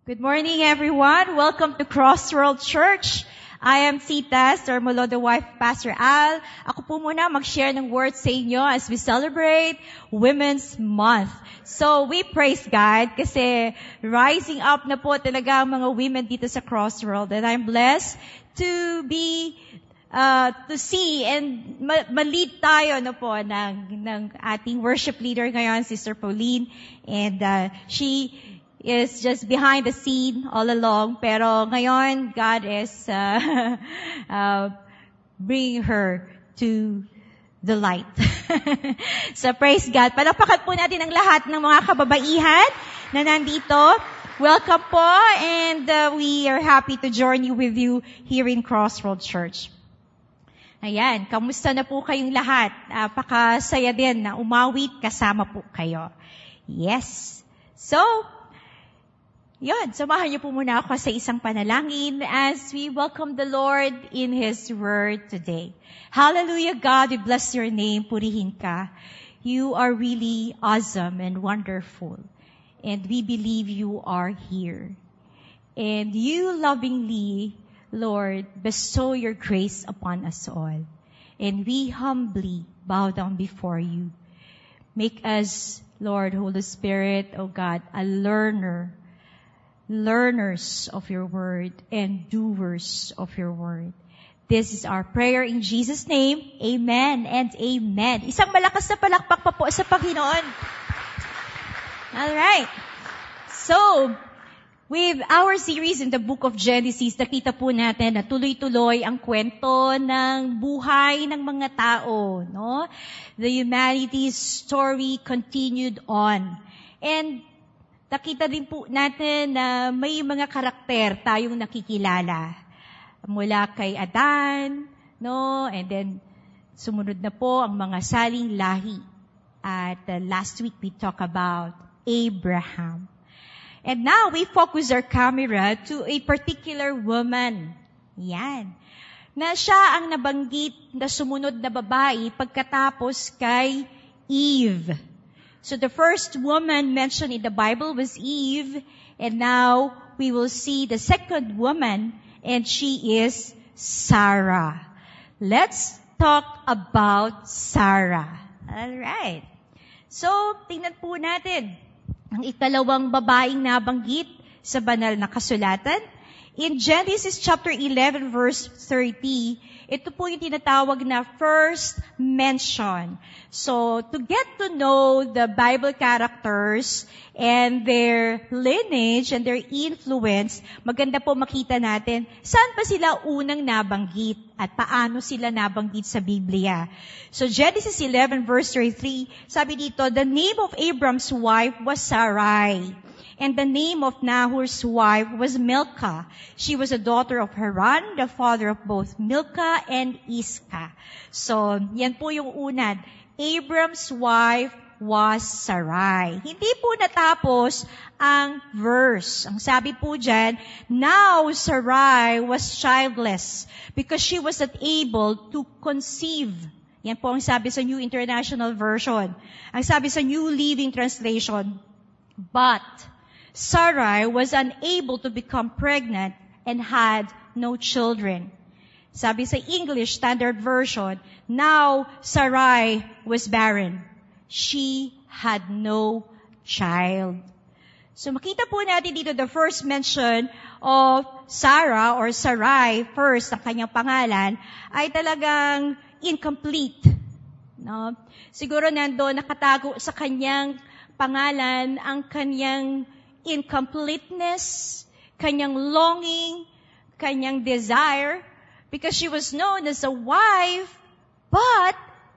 Good morning, everyone. Welcome to Crossworld Church. I am Tita Sermolo, the wife of Pastor Al. Ako po muna mag-share ng word sa inyo as we celebrate Women's Month. So, we praise God kasi rising up na po talaga ang mga women dito sa Crossworld. And I'm blessed to see and ma-lead tayo na po ng ating worship leader ngayon, Sister Pauline. And she is just behind the scene all along. Pero ngayon, God is bringing her to the light. So praise God. Palakpakan po natin ang lahat ng mga kababaihan na nandito. Welcome po, and we are happy to join you with you here in Crossroad Church. Ayan, kamusta na po kayong lahat? Pakasaya din na umawit kasama po kayo. Yes. So, yun, samahan niyo po muna ako sa isang panalangin as we welcome the Lord in His Word today. Hallelujah, God, we bless your name, purihin ka. You are really awesome and wonderful. And we believe you are here. And you lovingly, Lord, bestow your grace upon us all. And we humbly bow down before you. Make us, Lord, Holy Spirit, O God, a learners of your word and doers of your word. This is our prayer in Jesus' name. Amen and amen. Isang malakas na palakpak pa po sa Panginoon. Alright. So, with our series in the book of Genesis, nakita po natin na tuloy-tuloy ang kwento ng buhay ng mga tao, no? The humanity's story continued on. And nakita din po natin na may mga karakter tayong nakikilala. Mula kay Adan, no? And then, sumunod na po ang mga saling lahi. At last week we talked about Abraham. And now we focus our camera to a particular woman. Yan. Na siya ang nabanggit na sumunod na babae pagkatapos kay Eve. So the first woman mentioned in the Bible was Eve, and now we will see the second woman, and she is Sarah. Let's talk about Sarah. Alright. So, tingnan po natin ang ikalawang babaeng nabanggit sa banal na kasulatan. In Genesis chapter 11 verse 30, ito po yung tinatawag na first mention. So, to get to know the Bible characters and their lineage and their influence, maganda po makita natin saan pa sila unang nabanggit at paano sila nabanggit sa Biblia. So, Genesis 11 verse 33, sabi dito, the name of Abram's wife was Sarai. And the name of Nahor's wife was Milcah. She was a daughter of Haran, the father of both Milcah and Iscah. So, yan po yung unad. Abram's wife was Sarai. Hindi po natapos ang verse. Ang sabi po dyan, now Sarai was childless because she was not able to conceive. Yan po ang sabi sa New International Version. Ang sabi sa New Living Translation, but Sarai was unable to become pregnant and had no children. Sabi sa English Standard Version, now Sarai was barren. She had no child. So makita po natin dito the first mention of Sarah or Sarai, first ang kanyang pangalan, ay talagang incomplete. No? Siguro nandoon nakatago sa kanyang pangalan ang kanyang incompleteness, kanyang longing, kanyang desire, because she was known as a wife, but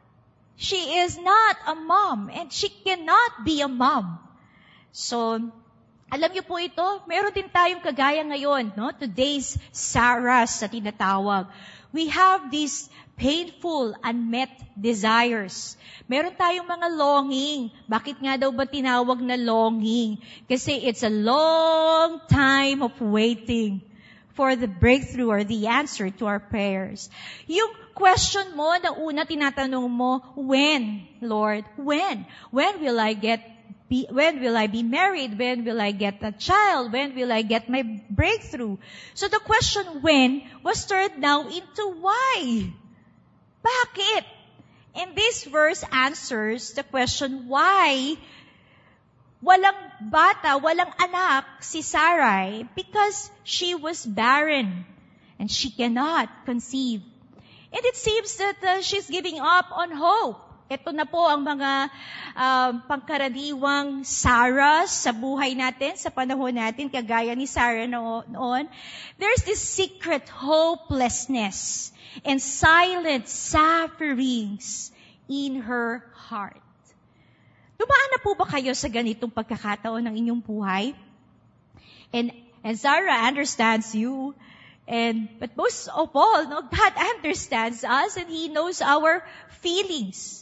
she is not a mom, and she cannot be a mom. So, alam niyo po ito, meron din tayong kagaya ngayon, no? Today's Sarahs sa tinatawag. We have these painful, unmet desires. Meron tayong mga longing. Bakit nga daw ba tinawag na longing? Kasi it's a long time of waiting for the breakthrough or the answer to our prayers. Yung question mo na una tinatanong mo, when, Lord? When? When will I get when will I be married? When will I get a child? When will I get my breakthrough? So the question when was turned now into why. Bakit? And this verse answers the question why walang bata, walang anak si Sarai, because she was barren and she cannot conceive. And it seems that she's giving up on hope. Ito na po ang mga pangkaraniwang Sarah sa buhay natin, sa panahon natin, kagaya ni Sarah noon. There's this secret hopelessness and silent sufferings in her heart. Dumaan na po ba kayo sa ganitong pagkakataon ng inyong buhay? And Sarah understands you. But most of all, God understands us and He knows our feelings.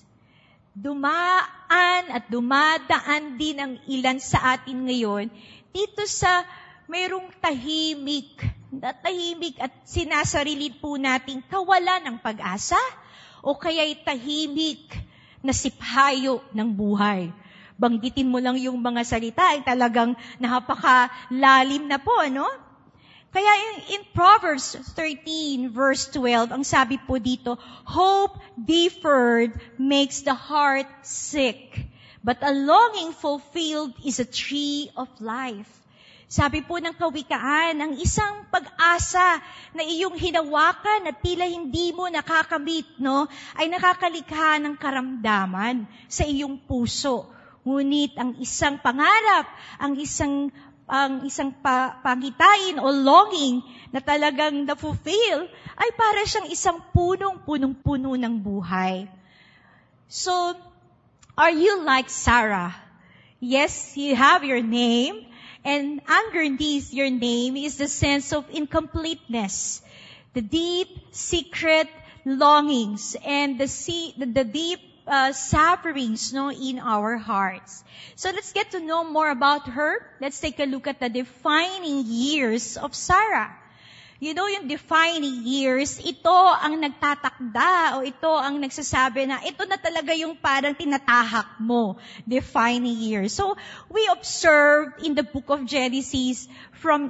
Dumaan at dumadaan din ang ilan sa atin ngayon dito sa mayroong tahimik at sinasarili po nating kawalan ng pag-asa o kaya'y tahimik na sipayo ng buhay. Banggitin mo lang yung mga salita ay talagang napakalalim na po, no? Kaya in Proverbs 13 verse 12, ang sabi po dito, hope deferred makes the heart sick, but a longing fulfilled is a tree of life. Sabi po ng kawikaan, ang isang pag-asa na iyong hinawakan at tila hindi mo nakakamit, no, ay nakakalikha ng karamdaman sa iyong puso. Ngunit ang isang pangarap, ang isang pangitain o longing na talagang na-fulfill ay para siyang isang punong-puno ng buhay. So, are you like Sarah? Yes, you have your name, and underneath your name is the sense of incompleteness, the deep, secret longings, and the deep sufferings, in our hearts. So let's get to know more about her. Let's take a look at the defining years of Sarah. Yung defining years, ito ang nagtatakda o ito ang nagsasabi na ito na talaga yung parang tinatahak mo, defining years. So we observed in the book of Genesis from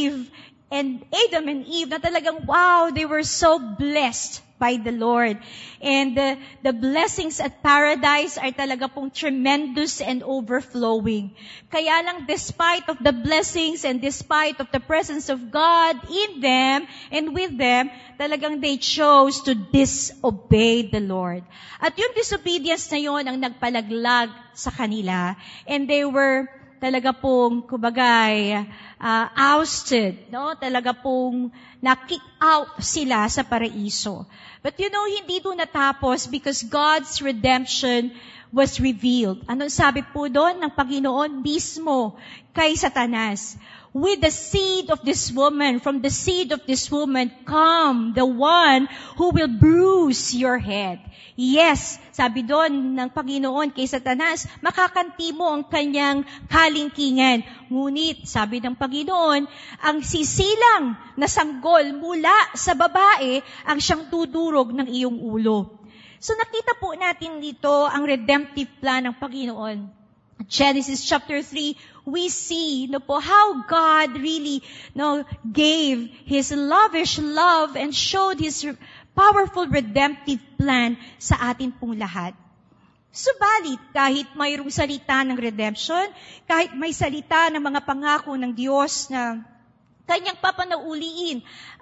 Adam and Eve na talagang wow, they were so blessed by the Lord. And the blessings at paradise are talaga pong tremendous and overflowing. Kaya lang despite of the blessings and despite of the presence of God in them and with them, talagang they chose to disobey the Lord. At yung disobedience na yon ang nagpalaglag sa kanila. And they were talaga pong, kubagay, ousted, no? Talaga pong na-kick out sila sa paraiso. But hindi doon natapos because God's redemption was revealed. Anong sabi po doon ng Panginoon mismo kay Satanas? With the seed of this woman, from the seed of this woman, come the one who will bruise your head. Yes, sabi doon ng Panginoon kay Satanas, makakanti mo ang kanyang kalingkingan. Ngunit, sabi ng Panginoon, ang sisilang na sanggol mula sa babae ang siyang tudurog ng iyong ulo. So nakita po natin dito ang redemptive plan ng Panginoon. Genesis chapter 3, we see how God really gave His lavish love and showed His powerful redemptive plan sa atin pong lahat. Subalit, kahit mayroong salita ng redemption, kahit may salita ng mga pangako ng Diyos na Kanyang papanauliin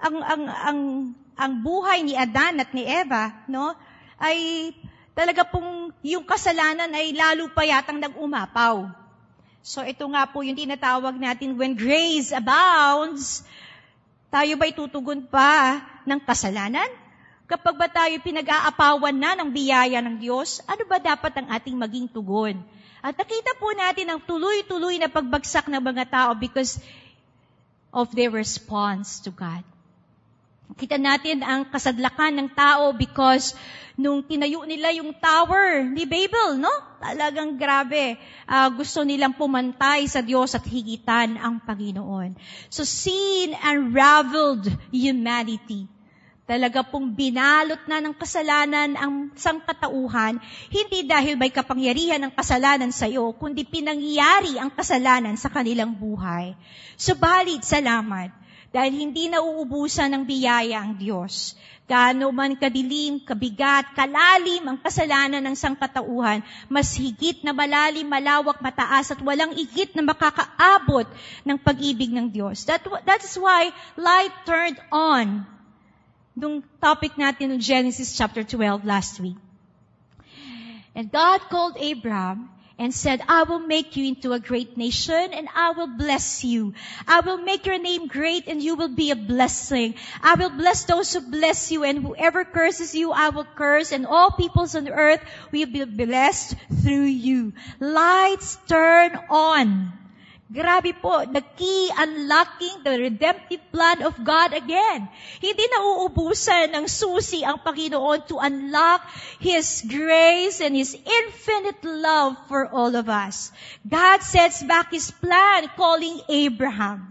ang buhay ni Adan at ni Eva, ay talaga pong yung kasalanan ay lalo pa yatang nag-umapaw. So ito nga po yung tinatawag natin, when grace abounds, tayo ba'y tutugon pa ng kasalanan? Kapag ba tayo pinag-aapawan na ng biyaya ng Diyos, ano ba dapat ang ating maging tugon? At nakita po natin ang tuloy-tuloy na pagbagsak ng mga tao because of their response to God. Kita natin ang kasadlakan ng tao because nung tinayo nila yung tower ni Babel, Talagang grabe. Gusto nilang pumantay sa Diyos at higitan ang Panginoon. So sin unraveled humanity. Talaga pong binalot na ng kasalanan ang sangkatauhan, hindi dahil may kapangyarihan ng kasalanan sa iyo, kundi pinangyari ang kasalanan sa kanilang buhay. Subalit, salamat, dahil hindi nauubusan ng biyaya ang Diyos. Gaano man kadilim, kabigat, kalalim ang kasalanan ng sangkatauhan, mas higit na malalim, malawak, mataas, at walang higit na makakaabot ng pag-ibig ng Diyos. That is why light turned on. Nung topic natin ng Genesis chapter 12 last week. And God called Abraham and said, I will make you into a great nation and I will bless you. I will make your name great and you will be a blessing. I will bless those who bless you, and whoever curses you, I will curse, and all peoples on the earth will be blessed through you. Lights turn on. Grabe po, the key unlocking the redemptive plan of God again. Hindi nauubusan ng susi ang Panginoon to unlock His grace and His infinite love for all of us. God sets back His plan, calling Abraham.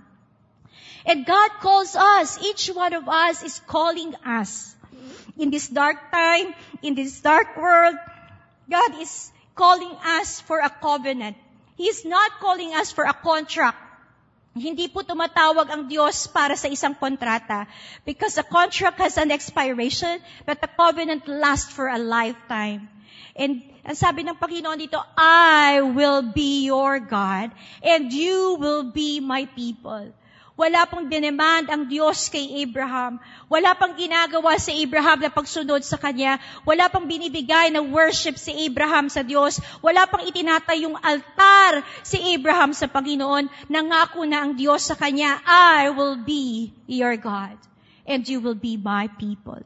And God calls us, each one of us is calling us. In this dark time, in this dark world, God is calling us for a covenant. He is not calling us for a contract. Hindi po tumatawag ang Diyos para sa isang kontrata. Because a contract has an expiration, but the covenant lasts for a lifetime. And ang sabi ng Panginoon dito, I will be your God, and you will be my people. Wala pang dinemand ang Diyos kay Abraham. Wala pang ginagawa sa Abraham na pagsunod sa Kanya. Wala pang binibigay na worship si Abraham sa Diyos. Wala pang itinatayong altar si Abraham sa Panginoon. Nangako na ang Diyos sa Kanya, I will be your God, and you will be my people.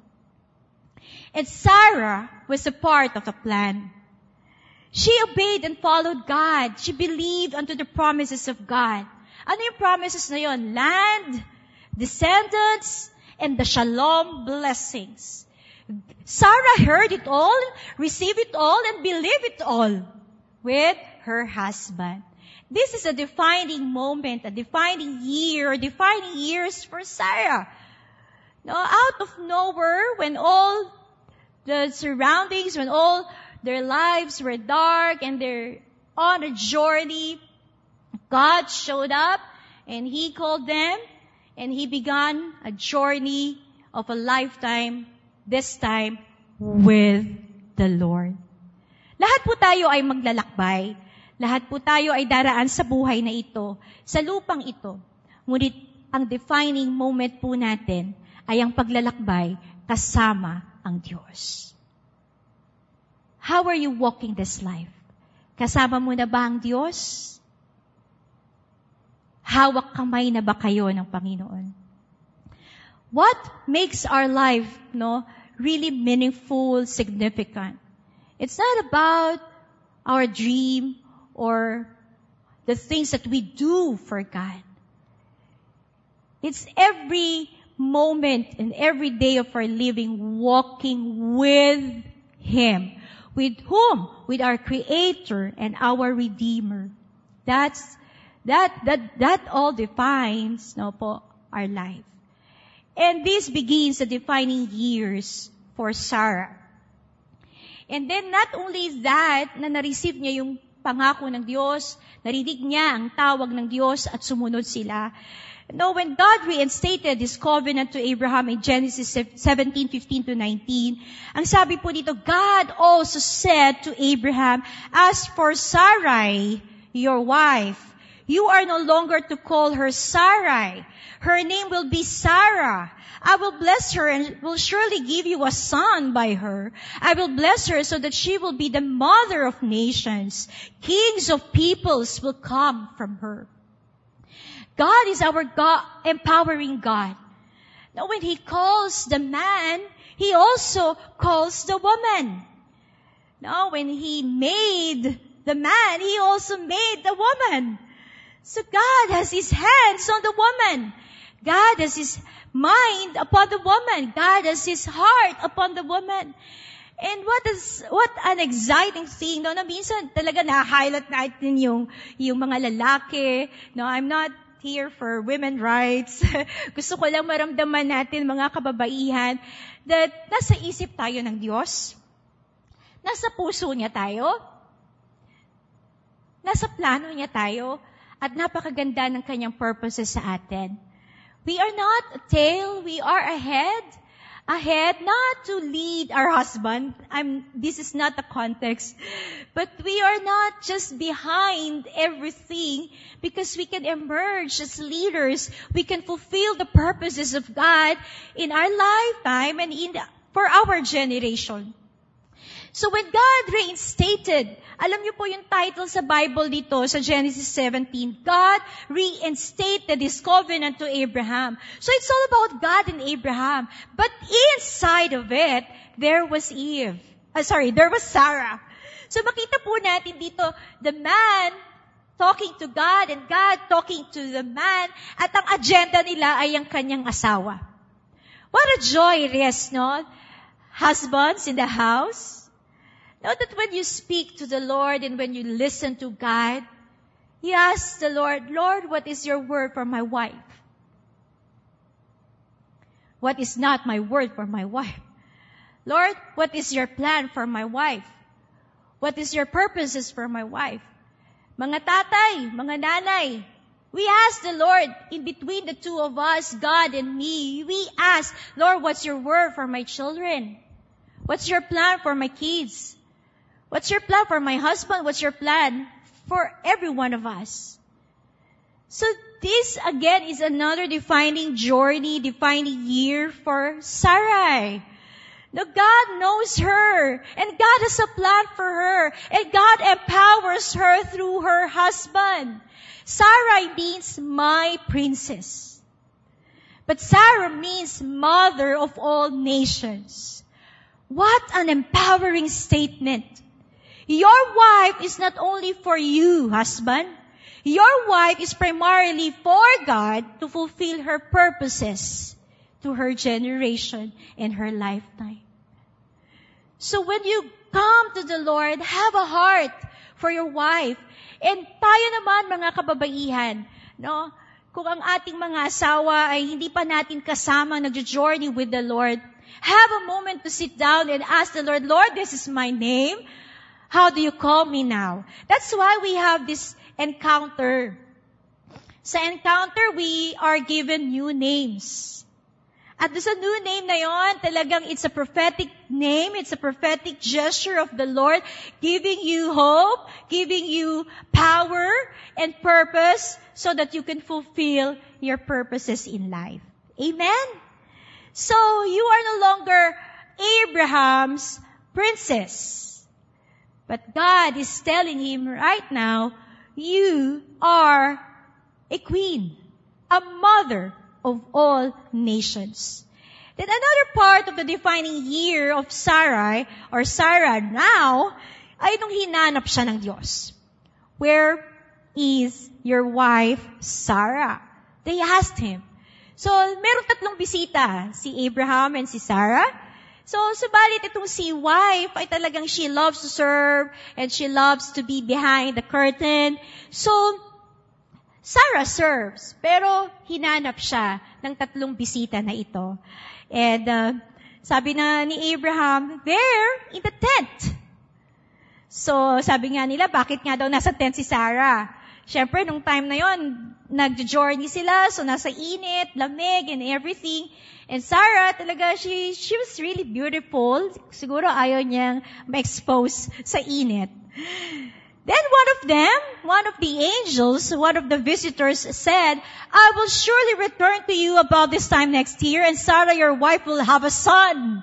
And Sarah was a part of the plan. She obeyed and followed God. She believed unto the promises of God. Ano yung promises na yun? Land, descendants, and the shalom blessings. Sarah heard it all, received it all, and believed it all with her husband. This is a defining moment, a defining year, defining years for Sarah. No, out of nowhere, when all the surroundings, when all their lives were dark and they're on a journey, God showed up and He called them and He began a journey of a lifetime, this time with the Lord. Lahat po tayo ay maglalakbay. Lahat po tayo ay daraan sa buhay na ito, sa lupang ito. Ngunit ang defining moment po natin ay ang paglalakbay kasama ang Diyos. How are you walking this life? Kasama mo na ba ang Diyos? Hawak kamay na ba kayo ng Panginoon? What makes our life, really meaningful, significant? It's not about our dream or the things that we do for God. It's every moment and every day of our living walking with Him. With whom? With our Creator and our Redeemer. That all defines our life. And this begins the defining years for Sarah. And then not only that, na na-receive niya yung pangako ng Diyos, narinig niya ang tawag ng Diyos at sumunod sila. No, when God reinstated His covenant to Abraham in Genesis 17:15-19, ang sabi po dito, God also said to Abraham, as for Sarai, your wife, you are no longer to call her Sarai. Her name will be Sarah. I will bless her and will surely give you a son by her. I will bless her so that she will be the mother of nations. Kings of peoples will come from her. God is our God, empowering God. Now when He calls the man, He also calls the woman. Now when He made the man, He also made the woman. So God has His hands on the woman. God has His mind upon the woman. God has His heart upon the woman. And what an exciting thing, na minsan talaga na-highlight natin yung mga lalaki. I'm not here for women rights. Gusto ko lang maramdaman natin, mga kababaihan, that nasa isip tayo ng Diyos. Nasa puso niya tayo. Nasa plano niya tayo. At napakaganda ng kanyang purposes sa atin. We are not a tail, we are a head. Ahead, not to lead our husband. This is not the context. But we are not just behind everything because we can emerge as leaders. We can fulfill the purposes of God in our lifetime and for our generation. So when God reinstated, alam niyo po yung title sa Bible dito, sa Genesis 17, God reinstated His covenant to Abraham. So it's all about God and Abraham. But inside of it, there was Sarah. So makita po natin dito, the man talking to God and God talking to the man, at ang agenda nila ay ang kanyang asawa. What a joy it is, no? Husbands in the house. Know that when you speak to the Lord and when you listen to God, you ask the Lord, Lord, what is your word for my wife? What is not my word for my wife? Lord, what is your plan for my wife? What is your purposes for my wife? Mga tatay, mga nanay, we ask the Lord, in between the two of us, God and me, we ask, Lord, what's your word for my children? What's your plan for my kids? What's your plan for my husband? What's your plan for every one of us? So this again is another defining journey, defining year for Sarai. Now God knows her, and God has a plan for her, and God empowers her through her husband. Sarai means my princess. But Sarah means mother of all nations. What an empowering statement. Your wife is not only for you, husband. Your wife is primarily for God to fulfill her purposes to her generation and her lifetime. So when you come to the Lord, have a heart for your wife. And tayo naman, mga kababaihan, no? Kung ang ating mga asawa ay hindi pa natin kasama nag-journey with the Lord, have a moment to sit down and ask the Lord, Lord, this is my name. How do you call me now? That's why we have this encounter. Sa encounter, we are given new names. At sa new name na yon, talagang it's a prophetic name, it's a prophetic gesture of the Lord, giving you hope, giving you power and purpose so that you can fulfill your purposes in life. Amen? So, you are no longer Abraham's princess. But God is telling him right now, you are a queen, a mother of all nations. Then another part of the defining year of Sarai, or Sarah now, ay nung hinanap siya ng Diyos. Where is your wife, Sarah? They asked him. So, meron tatlong bisita, si Abraham and si Sarah. So, subalit itong si wife ay talagang she loves to serve and she loves to be behind the curtain. So, Sarah serves, pero hinanap siya ng tatlong bisita na ito. And sabi na ni Abraham, there, in the tent. So, sabi nga nila, bakit nga daw nasa tent si Sarah? Siyempre, nung time na yon, nag-journey sila, so nasa init, lamig, and everything. And Sarah, talaga, she was really beautiful. Siguro ayaw niyang ma-expose sa init. Then one of the angels, one of the visitors said, I will surely return to you about this time next year, and Sarah, your wife, will have a son.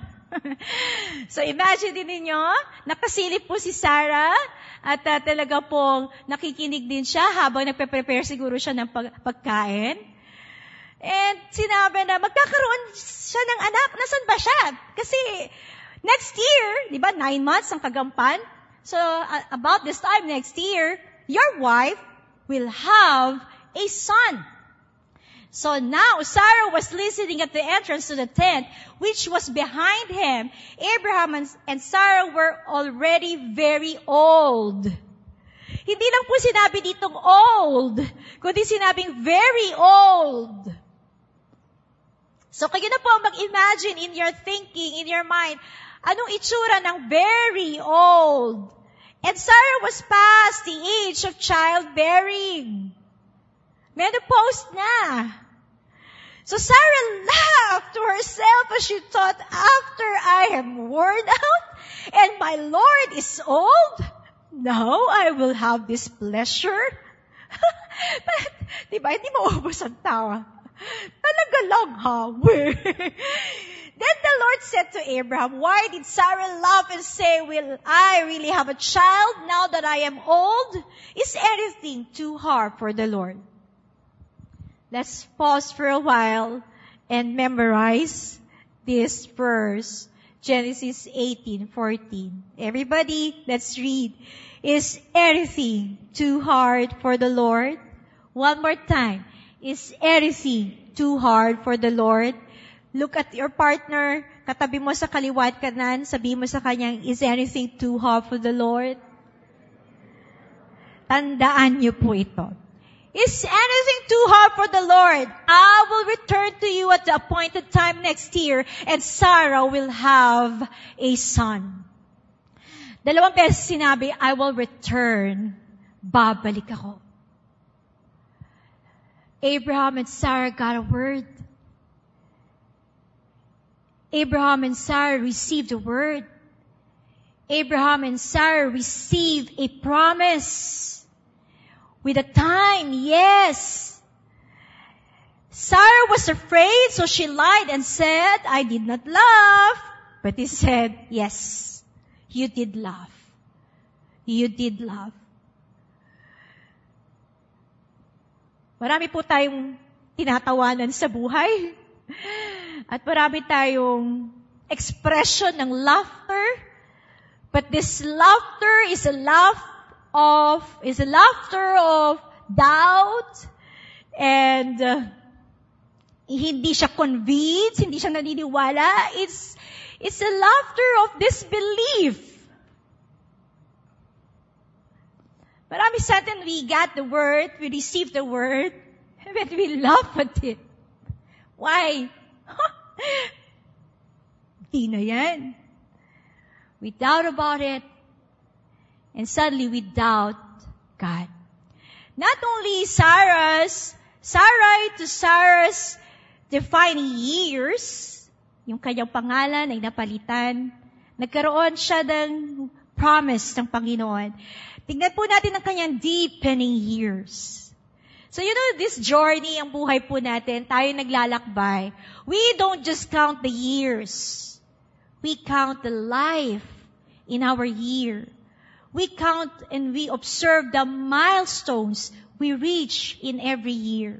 So imagine din ninyo, nakasilip po si Sarah, at talaga pong nakikinig din siya habang nagpe-prepare siguro siya ng pagkain. And sinabi na magkakaroon siya ng anak. Nasaan ba siya? Kasi next year, di ba, 9 months ang kagampan. So about this time next year, your wife will have a son. So now Sarah was listening at the entrance to the tent, which was behind him. Abraham and Sarah were already very old. Hindi lang po sinabi ditong old, kundi sinabing very old. So kayo na po ang mag-imagine in your thinking, in your mind, anong itsura ng very old? And Sarah was past the age of childbearing. Menopause na. So Sarah laughed to herself as she thought, after I am worn out and my Lord is old, now I will have this pleasure. But, diba, hindi maubos ang tawa. Talaga lang, ha? Then the Lord said to Abraham, why did Sarah laugh and say, will I really have a child now that I am old? Is anything too hard for the Lord? Let's pause for a while and memorize this verse, Genesis 18:14. Everybody, let's read. Is anything too hard for the Lord? One more time. Is anything too hard for the Lord? Look at your partner, katabi mo sa kaliwa at kanan, sabihin mo sa kanyang, is anything too hard for the Lord? Tandaan niyo po ito. Is anything too hard for the Lord? I will return to you at the appointed time next year, and Sarah will have a son. Dalawang beses sinabi, I will return. Babalik ako. Abraham and Sarah got a word. Abraham and Sarah received a word. Abraham and Sarah received a promise. With a time, yes. Sarah was afraid, so she lied and said, I did not laugh. But he said, yes, you did laugh. You did laugh. Marami po tayong tinatawanan sa buhay. At marami tayong expression ng laughter. But this laughter is a laughter of doubt, and hindi siya convinced, hindi siya naniniwala. It's a laughter of disbelief. Marami sa atin, we got the word, we received the word, but we laugh at it. Why? Di na yan. We doubt about it, and suddenly we doubt God. Not only Sarah's defining years, yung kanyang pangalan ay napalitan, nagkaroon siya ng promise ng Panginoon. Tingnan po natin ang kanyang deepening years. So this journey, ang buhay po natin, tayo naglalakbay. We don't just count the years. We count the life in our year. We count and we observe the milestones we reach in every year.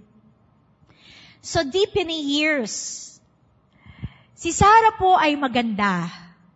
So deepening years. Si Sarah po ay maganda.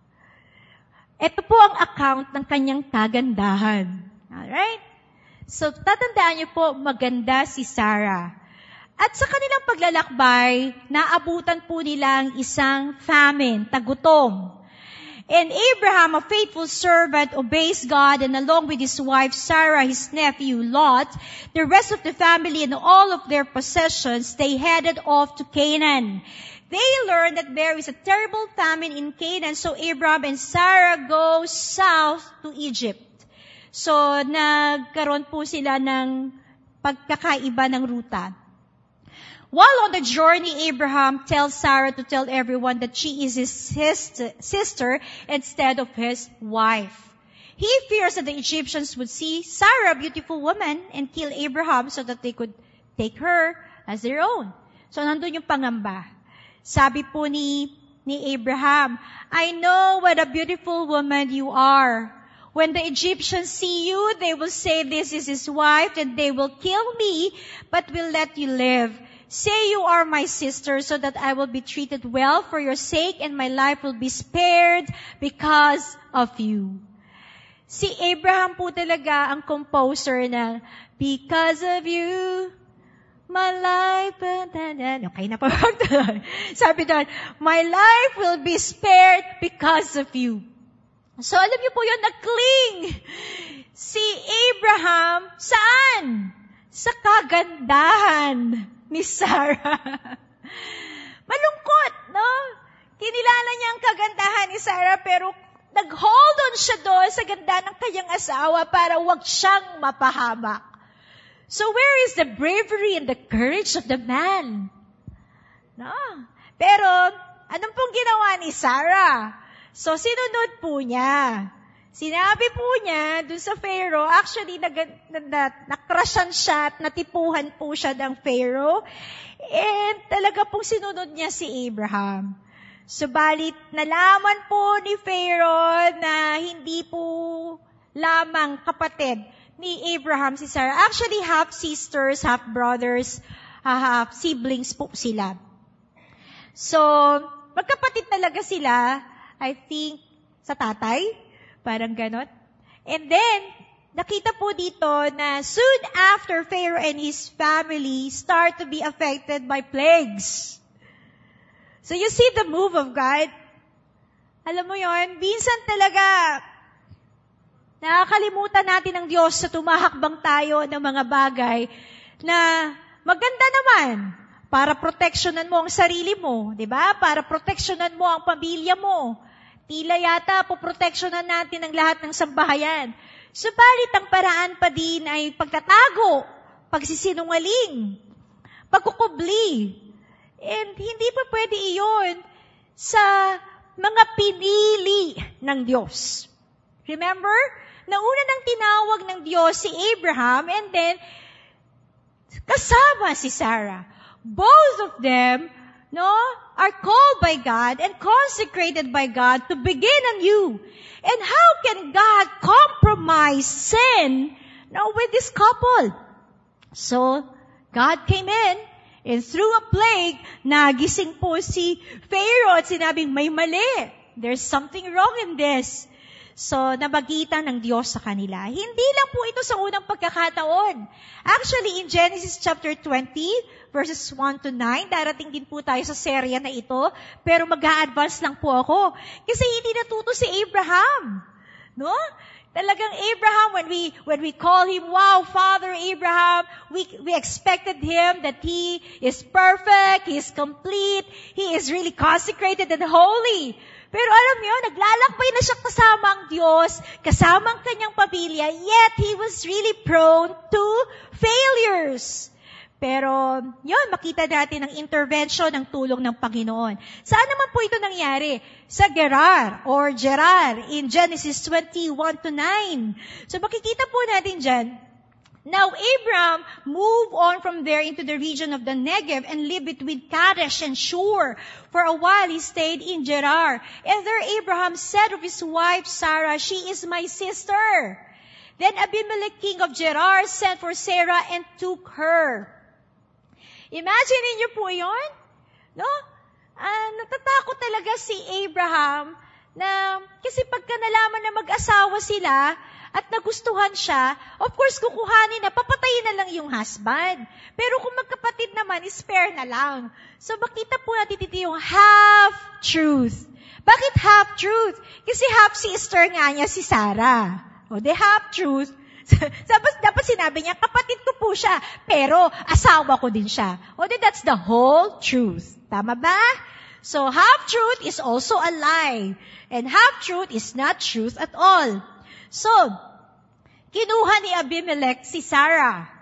Ito po ang account ng kanyang kagandahan. Alright? So tatandaan niyo po, maganda si Sarah. At sa kanilang paglalakbay, naabutan po nila ang isang famine, tagutom. And Abraham, a faithful servant, obeys God, and along with his wife Sarah, his nephew Lot, the rest of the family and all of their possessions, they headed off to Canaan. They learned that there is a terrible famine in Canaan, so Abraham and Sarah go south to Egypt. So, nagkaroon po sila ng pagkakaiba ng ruta. While on the journey, Abraham tells Sarah to tell everyone that she is his sister instead of his wife. He fears that the Egyptians would see Sarah, a beautiful woman, and kill Abraham so that they could take her as their own. So, nandun yung pangamba. Sabi po ni Abraham, I know what a beautiful woman you are. When the Egyptians see you, they will say this is his wife, and they will kill me, but will let you live. Say you are my sister so that I will be treated well for your sake and my life will be spared because of you. Si Abraham po talaga ang composer na, because of you, my life, okay na po. Sabi doon, my life will be spared because of you. So alam niyo po yun, nag-cling si Abraham saan? Sa kagandahan ni Sarah. Malungkot, no? Kinilala niya ang kagandahan ni Sarah pero nag-hold on siya doon sa ganda ng kanyang asawa para wag siyang mapahamak. So where is the bravery and the courage of the man? No? Pero anong pong ginawa ni Sarah? So sinunod po niya. Sinabi po niya dun sa Pharaoh, actually nakrasyan siya at natipuhan po siya ng Pharaoh. And talaga pong sinunod niya si Abraham. Subalit nalaman po ni Pharaoh na hindi po lamang kapatid ni Abraham si Sarah. Actually, half sisters, half brothers, half siblings po sila. So, magkapatid talaga sila, I think, sa tatay. Parang ganon. And then, nakita po dito na soon after Pharaoh and his family start to be affected by plagues. So you see the move of God? Alam mo yon, minsan talaga, nakakalimutan natin ang Diyos sa tumahakbang tayo ng mga bagay na maganda naman para proteksyonan mo ang sarili mo, di ba? Para proteksyonan mo ang pamilya mo. Tila yata poproteksyonan natin ang lahat ng sambahayan. Subalit ang paraan pa din ay pagtatago, pagsisinungaling, pagkukubli. And hindi pa pwede iyon sa mga pinili ng Diyos. Remember? Nauna nang tinawag ng Diyos si Abraham and then kasama si Sarah. Both of them are called by God and consecrated by God to begin anew. And how can God compromise sin with this couple? So, God came in and through a plague, nagising po si Pharaoh at sinabing, may mali. There's something wrong in this. So, nabagitan ng Diyos sa kanila. Hindi lang po ito sa unang pagkakataon. Actually, in Genesis chapter 20, verses 1 to 9, darating din po tayo sa serya na ito, pero mag-a-advance lang po ako. Kasi hindi natuto si Abraham. No? Talagang Abraham, when we call him, wow, Father Abraham, we expected him that he is perfect, he is complete, he is really consecrated and holy. Pero alam niyo, naglalakbay na siya kasama ang Diyos, kasama ang kanyang pamilya, yet he was really prone to failures. Pero, yun, makita natin ang intervention ng tulong ng Panginoon. Saan naman po ito nangyari? Sa Gerar, in Genesis 21 to 9. So, makikita po natin dyan, now Abraham moved on from there into the region of the Negev and lived between Kadesh and Shur. For a while he stayed in Gerar. And there Abraham said of his wife Sarah, she is my sister. Then Abimelech, king of Gerar, sent for Sarah and took her. Imagine niyo po yun? No? Natatakot talaga si Abraham na, kasi pagka nalaman na mag-asawa sila at nagustuhan siya, of course, kukuhanin na, papatayin na lang yung husband. Pero kung magkapatid naman, spare na lang. So, makita po natin dito yung half-truth. Bakit half-truth? Kasi half-sister nga niya si Sarah. O, the half-truth. Dapat sinabi niya, kapatid ko po siya, pero asawa ko din siya. O, that's the whole truth. Tama ba? So, half-truth is also a lie. And half-truth is not truth at all. So, kinuha ni Abimelech si Sarah.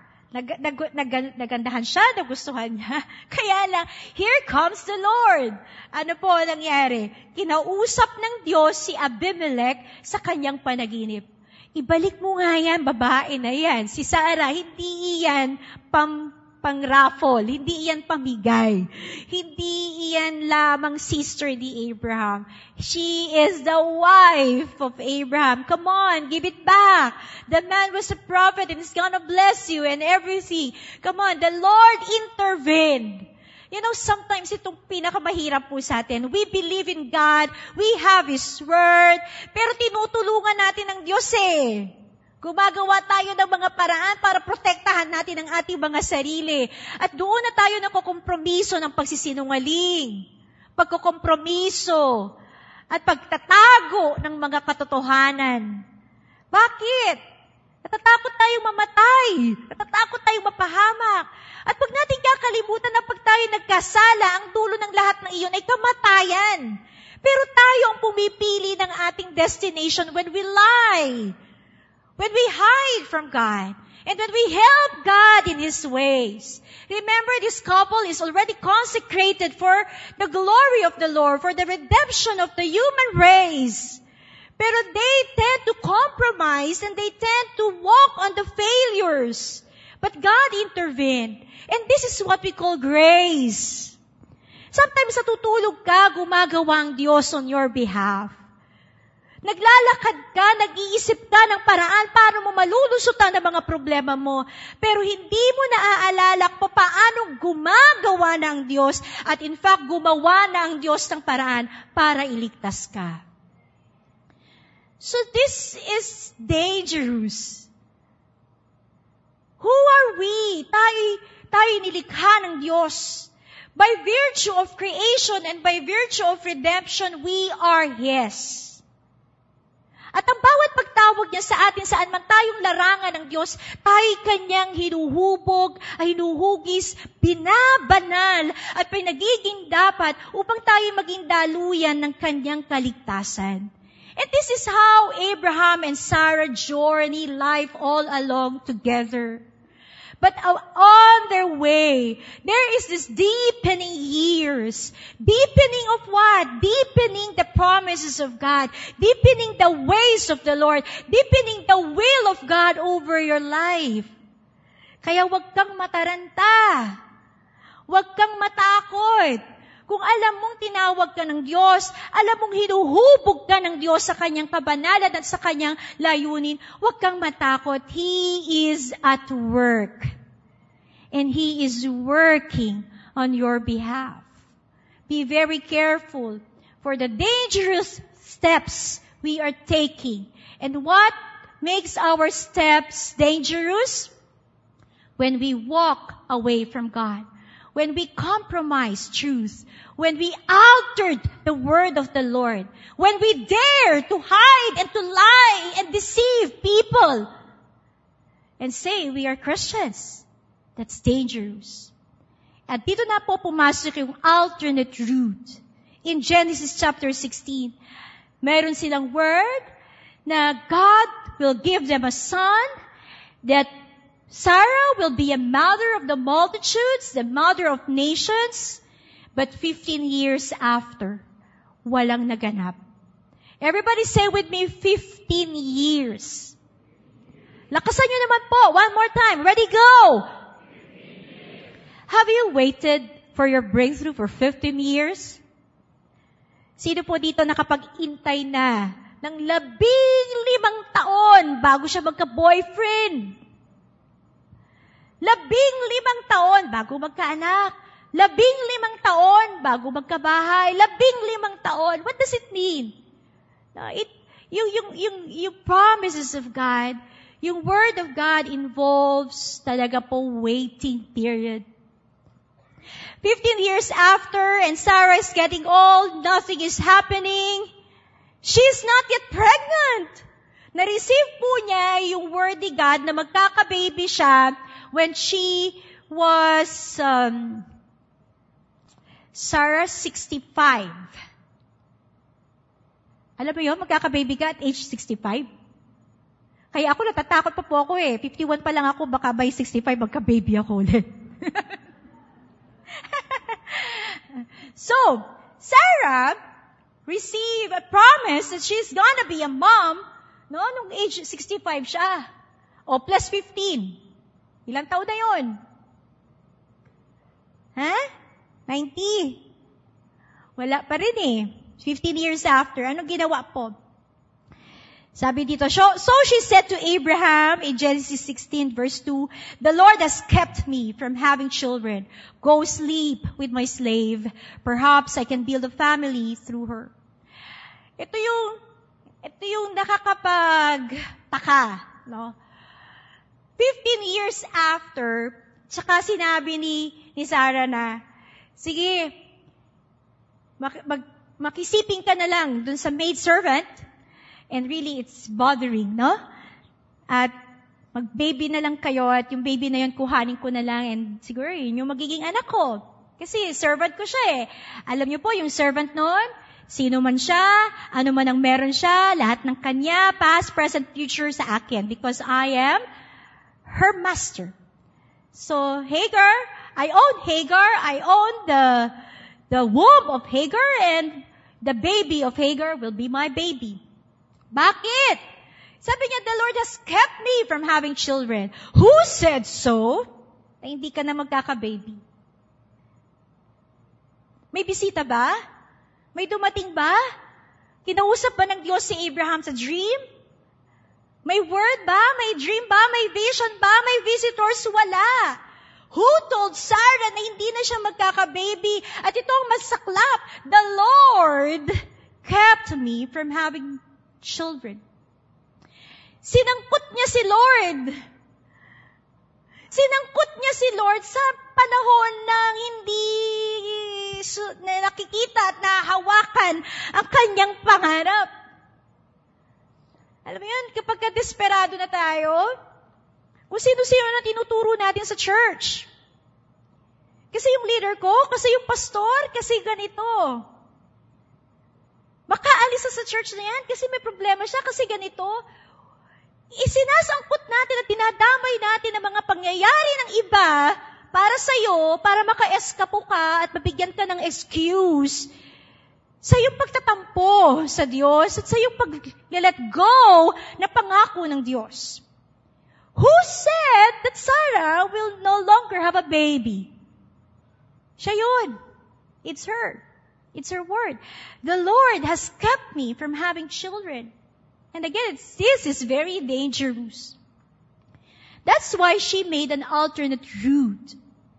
Nagandahan siya, nagustuhan niya. Kaya lang, here comes the Lord. Ano po nangyari? Kinausap ng Diyos si Abimelech sa kanyang panaginip. Ibalik mo nga yan, babae na yan. Si Sarah, hindi yan pang-raffle, hindi yan pamigay. Hindi yan lamang sister ni Abraham. She is the wife of Abraham. Come on, give it back. The man was a prophet and he's gonna bless you and everything. Come on, the Lord intervened. You know, sometimes itong pinakamahirap po sa atin. We believe in God. We have His Word. Pero tinutulungan natin ng Diyos eh. Gumagawa tayo ng mga paraan para protektahan natin ang ating mga sarili. At doon na tayo nakukompromiso ng pagsisinungaling, pagkukompromiso, at pagtatago ng mga katotohanan. Bakit? Natatakot tayong mamatay. Natatakot tayong mapahamak. At wag natin kakalimutan na pag tayo nagkasala, ang dulo ng lahat ng iyon ay kamatayan. Pero tayo ang pumipili ng ating destination when we lie. When we hide from God. And when we help God in His ways. Remember, this couple is already consecrated for the glory of the Lord, for the redemption of the human race. Pero they tend to compromise and they tend to walk on the failures. But God intervened. And this is what we call grace. Sometimes natutulog ka, gumagawa ang Diyos on your behalf. Naglalakad ka, nag-iisip ka ng paraan para mo malulusutan ang mga problema mo. Pero hindi mo naaalala kung paano gumagawa ng Diyos at in fact, gumawa na ang Diyos ng paraan para iligtas ka. So this is dangerous. Who are we? Tayo nilikha ng Diyos. By virtue of creation and by virtue of redemption, we are His. At ang bawat pagtawag niya sa atin, saan man tayong larangan ng Diyos, tayo kanyang hinuhugis, binabanal, at pinagiging dapat upang tayo maging daluyan ng kanyang kaligtasan. And this is how Abraham and Sarah journey life all along together. But on their way, there is this deepening years. Deepening of what? Deepening the promises of God. Deepening the ways of the Lord. Deepening the will of God over your life. Kaya huwag kang mataranta. Huwag kang matakot. Kung alam mong tinawag ka ng Diyos, alam mong hinuhubog ka ng Diyos sa kanyang kabanalan at sa kanyang layunin, huwag kang matakot. He is at work. And He is working on your behalf. Be very careful for the dangerous steps we are taking. And what makes our steps dangerous? When we walk away from God. When we compromise truth. When we altered the word of the Lord. When we dare to hide and to lie and deceive people. And say we are Christians. That's dangerous. At dito na po pumasok yung alternate route. In Genesis chapter 16, meron silang word na God will give them a son, that Sarah will be a mother of the multitudes, the mother of nations, but 15 years after, walang naganap. Everybody say with me, 15 years. Lakasan nyo naman po. One more time. Ready, go! Have you waited for your breakthrough for 15 years? Sino po dito nakapag-intay na ng 15 taon bago siya magka-boyfriend? 15 taon bago magkaanak. 15 taon bago magkabahay. 15 taon. What does it mean? Yung promises of God, yung word of God involves talaga po waiting period. 15 years after, and Sarah is getting old, nothing is happening. She's not yet pregnant. Na-receive po niya yung word ni God na magkaka-baby siya when she was, Sarah, 65. Alam mo yun, magkaka-baby ka at age 65? Kaya ako natatakot pa po ako 51 pa lang ako, baka by 65 magka-baby ako ulit. So, Sarah received a promise that she's gonna be a mom, no, nung age 65 siya. O, plus 15. Ilang taon na yun? 90. Wala pa rin 15 years after. Anong ginawa po? Sabi dito, so she said to Abraham in Genesis 16 verse 2, "The Lord has kept me from having children. Go sleep with my slave. Perhaps I can build a family through her." Ito yung nakakapagtaka, no? 15 years after, tsaka sinabi ni Sarah na, sige, makisiping ka na lang dun sa maid servant. And really, it's bothering, no? At mag-baby na lang kayo at yung baby na yun kuhanin ko na lang and siguro yun yung magiging anak ko. Kasi servant ko siya eh. Alam niyo po, yung servant noon, sino man siya, ano man ang meron siya, lahat ng kanya, past, present, future sa akin because I am her master. So Hagar, I own the womb of Hagar and the baby of Hagar will be my baby. Bakit? Sabi niya, the Lord has kept me from having children. Who said so? Na hindi ka na magkaka-baby. May bisita ba? May dumating ba? Kinausap ba ng Diyos si Abraham sa dream? May word ba? May dream ba? May vision ba? May visitors? Wala. Who told Sarah na hindi na siya magkaka-baby? At ito ang masaklap. The Lord kept me from having children. Sinangkot niya si Lord. Sinangkot niya si Lord sa panahon ng hindi na nakikita at nahawakan ang kanyang pangarap. Alam mo yun, kapag desperado na tayo, kung sino-sino na tinuturo natin sa church. Kasi yung leader ko, kasi yung pastor, kasi ganito. Makaalis sa church na yan kasi may problema siya, kasi ganito. Isinasangkot natin at dinadamay natin ang mga pangyayari ng iba para sa'yo, para maka-eskapo ka at mabigyan ka ng excuse sa iyong pagtatampo sa Diyos at sa iyong pag-let go na pangako ng Diyos. Who said that Sarah will no longer have a baby? Siya yun. It's her. It's her word. The Lord has kept me from having children. And again, this is very dangerous. That's why she made an alternate route.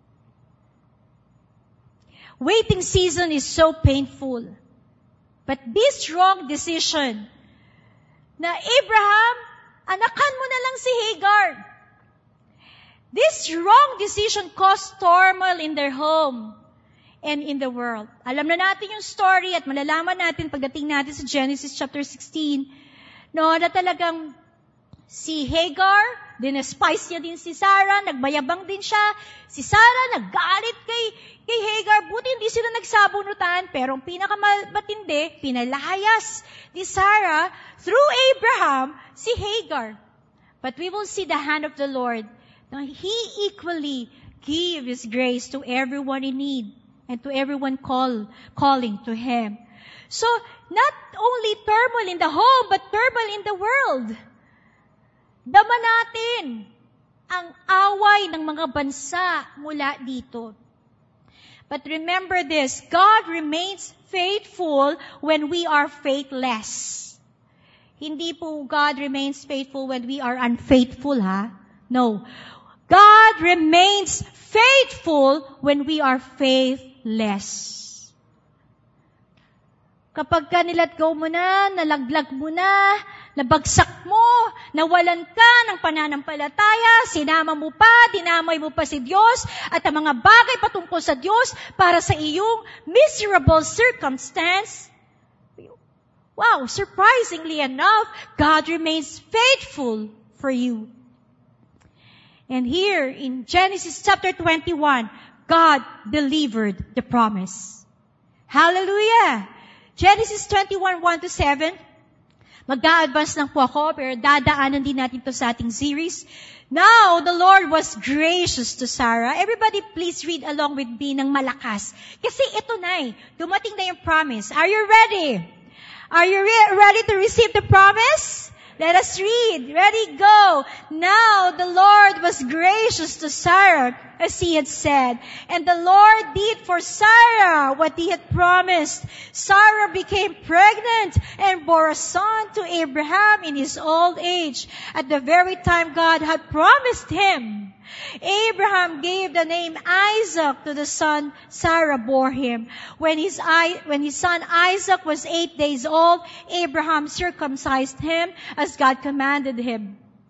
Waiting season is so painful. But this wrong decision na Abraham, anakan mo na lang si Hagar. This wrong decision caused turmoil in their home and in the world. Alam na natin yung story at malalaman natin pagdating natin sa Genesis chapter 16, no, na talagang si Hagar, dinaspice niya din si Sarah, nagbayabang din siya. Si Sarah, naggalit kay Hagar. Buti hindi sila nagsabunutan, pero ang pinakamatindi, pinalayas ni Sarah through Abraham, si Hagar. But we will see the hand of the Lord. Now, He equally gives His grace to everyone in need and to everyone calling to Him. So, not only turmoil in the home, but turmoil in the world. Dama natin ang away ng mga bansa mula dito. But remember this, God remains faithful when we are faithless. Hindi po God remains faithful when we are unfaithful, ha? No. God remains faithful when we are faithless. Kapag ka nilet go mo na, nalaglag mo na, nabagsak mo, nawalan ka ng pananampalataya, sinama mo pa, dinamay mo pa si Diyos, at ang mga bagay patungkol sa Diyos para sa iyong miserable circumstance, wow, surprisingly enough, God remains faithful for you. And here in Genesis chapter 21, God delivered the promise. Hallelujah! Genesis 21, 1-7. Mag-a-advance lang po ako, pero dadaanan din natin to sa ating series. Now, the Lord was gracious to Sarah. Everybody please read along with me ng malakas. Kasi ito na dumating na yung promise. Are you ready? Are you ready to receive the promise? Let us read. Ready, go. Now the Lord was gracious to Sarah, as He had said. And the Lord did for Sarah what He had promised. Sarah became pregnant and bore a son to Abraham in his old age, at the very time God had promised him. Abraham gave the name Isaac to the son Sarah bore him. When his son Isaac was 8 days old, Abraham circumcised him as God commanded him.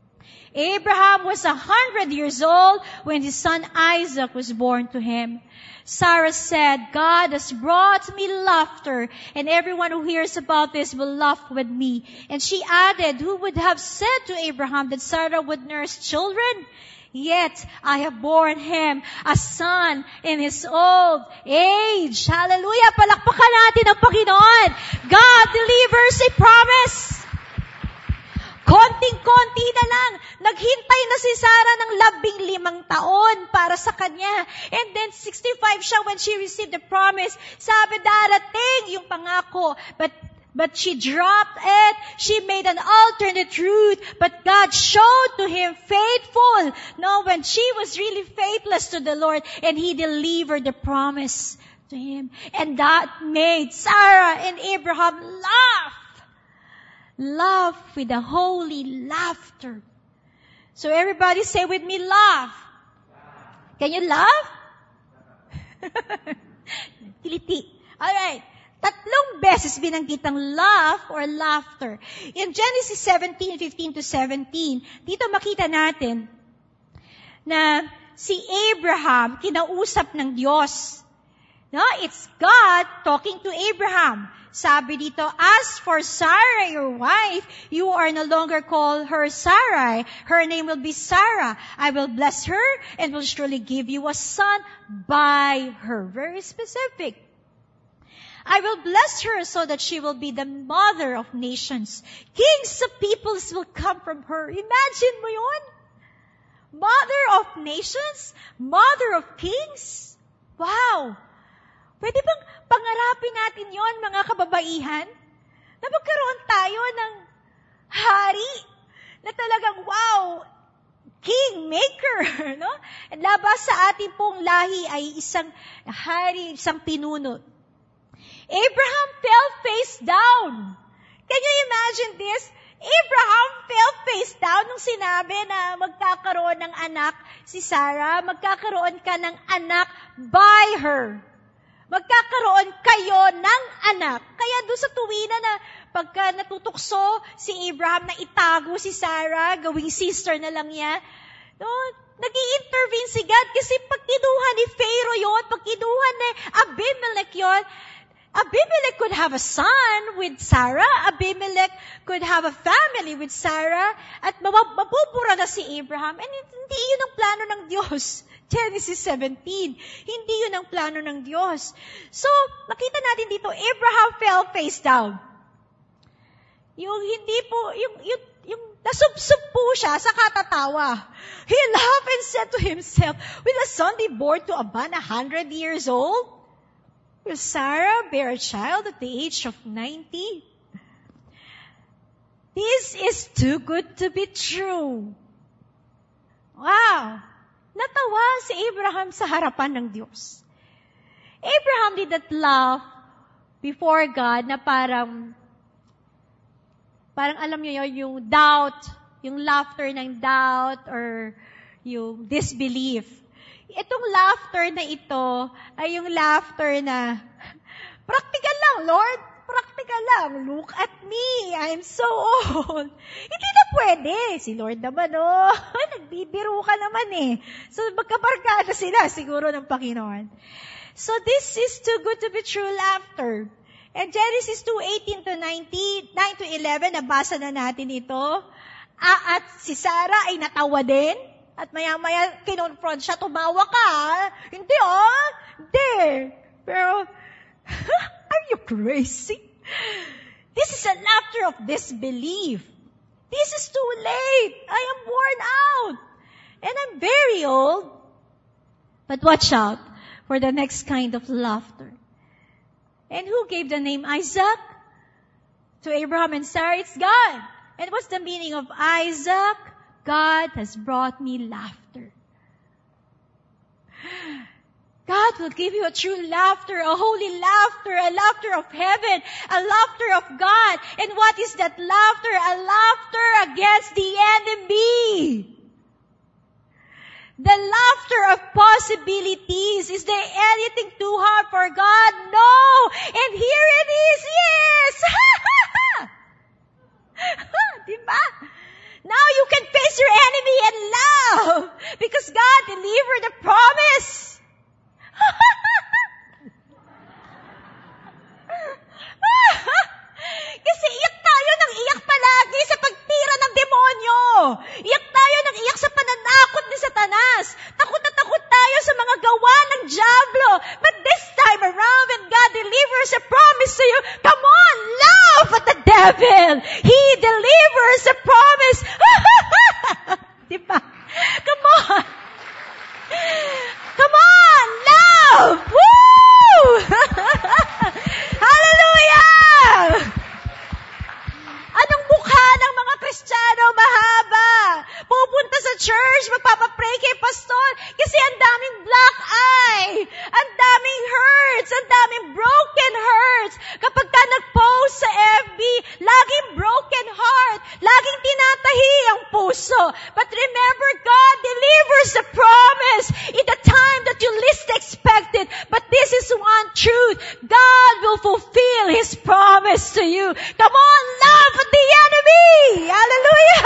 Abraham was 100 years old when his son Isaac was born to him. Sarah said, God has brought me laughter, and everyone who hears about this will laugh with me. And she added, who would have said to Abraham that Sarah would nurse children? Yet I have borne him a son in his old age. Hallelujah! Palakpakan natin ang Panginoon. God delivers a promise. Konting-konti na lang. Naghintay na si Sarah ng 15 taon para sa kanya. And then 65 siya when she received the promise. Sabi, darating yung pangako. But she dropped it. She made an alternate route. But God showed to him faithful. No, when she was really faithless to the Lord. And He delivered the promise to him. And that made Sarah and Abraham laugh. Laugh with a holy laughter. So everybody say with me, laugh. Can you laugh? Kiliti. Alright. 3 beses binanggit ang laugh or laughter. In Genesis 17:15-17, dito makita natin na si Abraham kinausap ng Diyos. No, it's God talking to Abraham. Sabi dito, as for Sarah, your wife, you are no longer call her Sarai. Her name will be Sarah. I will bless her and will surely give you a son by her. Very specific. I will bless her so that she will be the mother of nations. Kings of peoples will come from her. Imagine mo yun? Mother of nations? Mother of kings? Wow! Pwede bang pangarapin natin yon, mga kababaihan? Na magkaroon tayo ng hari na talagang, wow, kingmaker, no? And labas sa ating pong lahi ay isang hari, isang pinuno. Abraham fell face down. Can you imagine this? Abraham fell face down nung sinabi na magkakaroon ng anak si Sarah, magkakaroon ka ng anak by her. Magkakaroon kayo ng anak. Kaya doon sa tuwina na pagka natutukso si Abraham na itago si Sarah, gawing sister na lang niya, no, nag-i-intervene si God kasi pag kinuha ni Pharaoh yun, pag kinuha ni Abimelech yun, Abimelech could have a son with Sarah, Abimelech could have a family with Sarah, at mabubura na si Abraham. And hindi yun ang plano ng Diyos. Genesis 17. Hindi yun ang plano ng Diyos. So, makita natin dito, Abraham fell face down. Yung hindi po, yung nasubsub po siya sa katatawa. He laughed and said to himself, will a son be born to a man 100 years old? Will Sarah bear a child at the age of 90? This is too good to be true. Wow! Natawa si Abraham sa harapan ng Diyos. Abraham did not laugh before God na parang alam niyo yun, yung doubt, yung laughter ng doubt or yung disbelief. Itong laughter na ito ay yung laughter na practical lang, Lord. Practical lang. Look at me. I'm so old. Hindi na pwede. Si Lord naman, nagbibiro ka naman eh. So, magkabarkada sila siguro ng Panginoon. So, this is too good to be true laughter. And Genesis 2:18-19, 9-11, nabasa na natin ito. At si Sarah ay natawa din. At maya-maya, kinonfront siya, tumawa ka. Hindi, Hindi. Pero, are you crazy? This is a laughter of disbelief. This is too late. I am worn out. And I'm very old. But watch out for the next kind of laughter. And who gave the name Isaac? To Abraham and Sarah, it's God. And what's the meaning of Isaac? God has brought me laughter. God will give you a true laughter, a holy laughter, a laughter of heaven, a laughter of God. And what is that laughter? A laughter against the enemy. The laughter of possibilities. Is there anything too hard for God? No! And here it is, yes! Diba? Now you can face face your enemy and laugh because God delivered the promise. Kasi iyak tayo ng iyak palagi sa pagtira ng demonyo. Iyak tayo ng iyak sa pananakot ni Satanas. Takot na takot tayo sa mga gawa ng diablo. But this time around, when God delivers a promise to you, come on, laugh at the devil. He delivers a promise. Diba? Come on. Come on, laugh. Woo! Hallelujah! Anong mukha ng mga Kristiyano mahaba? Pupunta sa church, magpapapray kay pastor, kasi ang daming black eye, ang daming hurts, ang daming broken hurts. Kapag ka nag-post sa FB, laging broken heart, laging tinatahi ang puso. But remember, God delivers the promise in the time that you least expect it. But this is one truth. God will fulfill His promise to you. Come on, laugh at the enemy! Hallelujah!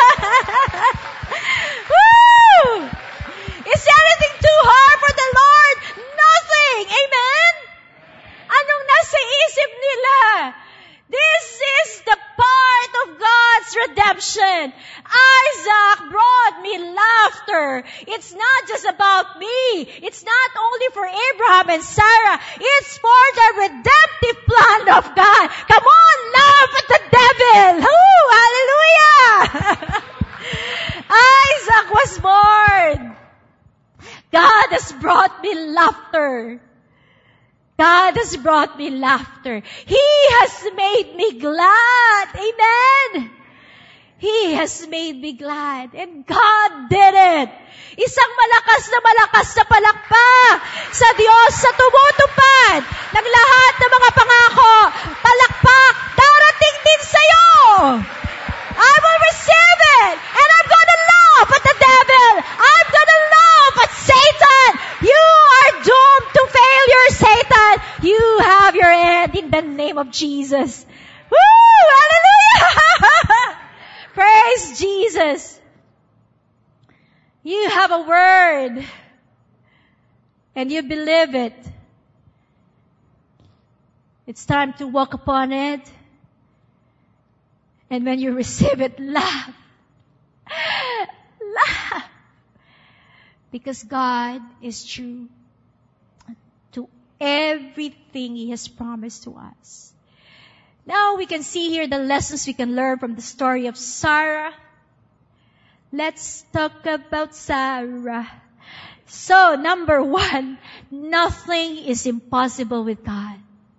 Woo! Is anything too hard for the Lord? Nothing! Amen? Anong nasa isip nila? This is the part of God's redemption. Isaac brought me laughter. It's not just about me. It's not only for Abraham and Sarah. It's for the redemptive plan of God. Come on, laugh at the devil. Woo! Hallelujah! Isaac was born. God has brought me laughter. God has brought me laughter. He has made me glad. Amen. He has made me glad. And God did it. Isang malakas na palakpak sa Diyos sa tumutupad ng lahat ng mga pangako. Palakpak, darating din sa'yo. I will receive it. And I'm gonna laugh at the devil. I'm gonna laugh at Satan. You are doomed to failure, Satan. You have your end in the name of Jesus. Woo! Hallelujah! Praise Jesus. You have a word. And you believe it. It's time to walk upon it. And when you receive it, laugh. Laugh. Because God is true to everything He has promised to us. Now we can see here the lessons we can learn from the story of Sarah. Let's talk about Sarah. So, number 1, nothing is impossible with God.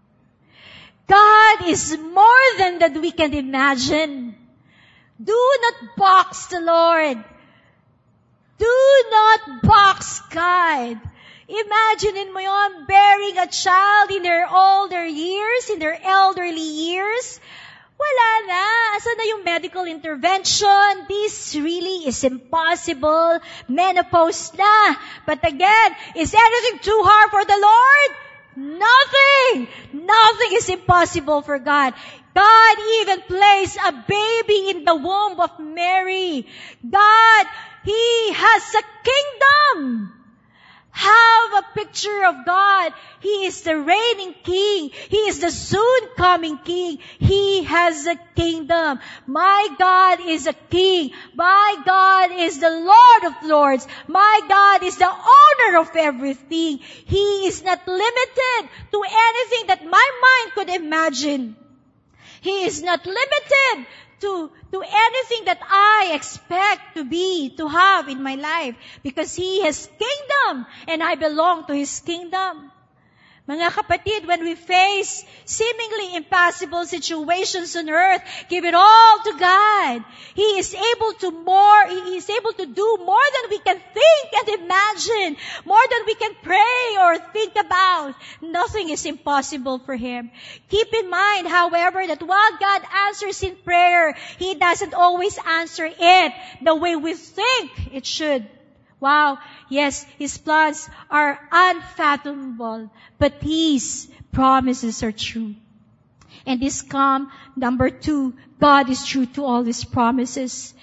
God is more than that we can imagine. Do not box the Lord. Do not box God. Imagine mo yon, bearing a child in their older years, in their elderly years. Wala na. Asan na yung medical intervention? This really is impossible. Menopause na. But again, is anything too hard for the Lord? Nothing. Nothing is impossible for God. God even placed a baby in the womb of Mary. God, He has a kingdom. Have a picture of God. He is the reigning King. He is the soon coming King. He has a kingdom. My God is a King. My God is the Lord of Lords. My God is the owner of everything. He is not limited to anything that my mind could imagine. He is not limited to anything that I expect to have in my life, because He has kingdom and I belong to His kingdom. Mga kapatid, when we face seemingly impossible situations on earth, give it all to God. He is able to do more than we can think and imagine, more than we can pray or think about. Nothing is impossible for Him. Keep in mind, however, that while God answers in prayer, He doesn't always answer it the way we think it should. Wow, yes, His plans are unfathomable, but His promises are true. And this number 2, God is true to all His promises.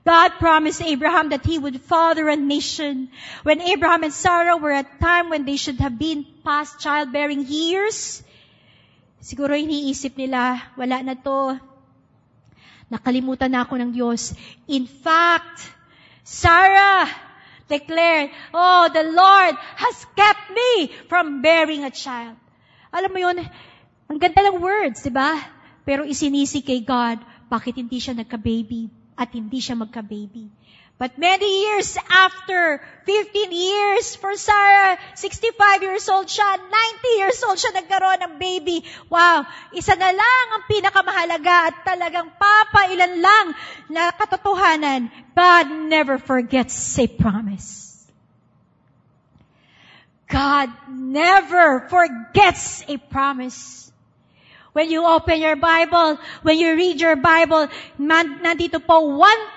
God promised Abraham that he would father a nation. When Abraham and Sarah were at a time when they should have been past childbearing years, siguro iniisip nila, wala na to. Nakalimutan na ako ng Diyos. In fact, Sarah declared, oh, the Lord has kept me from bearing a child. Alam mo yun, ang ganda ng words, di ba? Pero isinisi kay God, bakit hindi siya nagka-baby at hindi siya magka-baby. But many years after, 15 years for Sarah, 65 years old siya, 90 years old siya nagkaroon ng baby. Wow! Isa na lang ang pinakamahalaga at talagang papailan lang na katotohanan. God never forgets a promise. God never forgets a promise. When you open your Bible, when you read your Bible, nandito po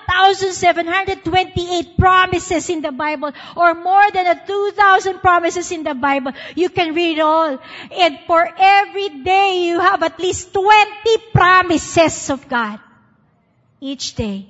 1,728 promises in the Bible, or more than 2,000 promises in the Bible. You can read all. And for every day, you have at least 20 promises of God. Each day.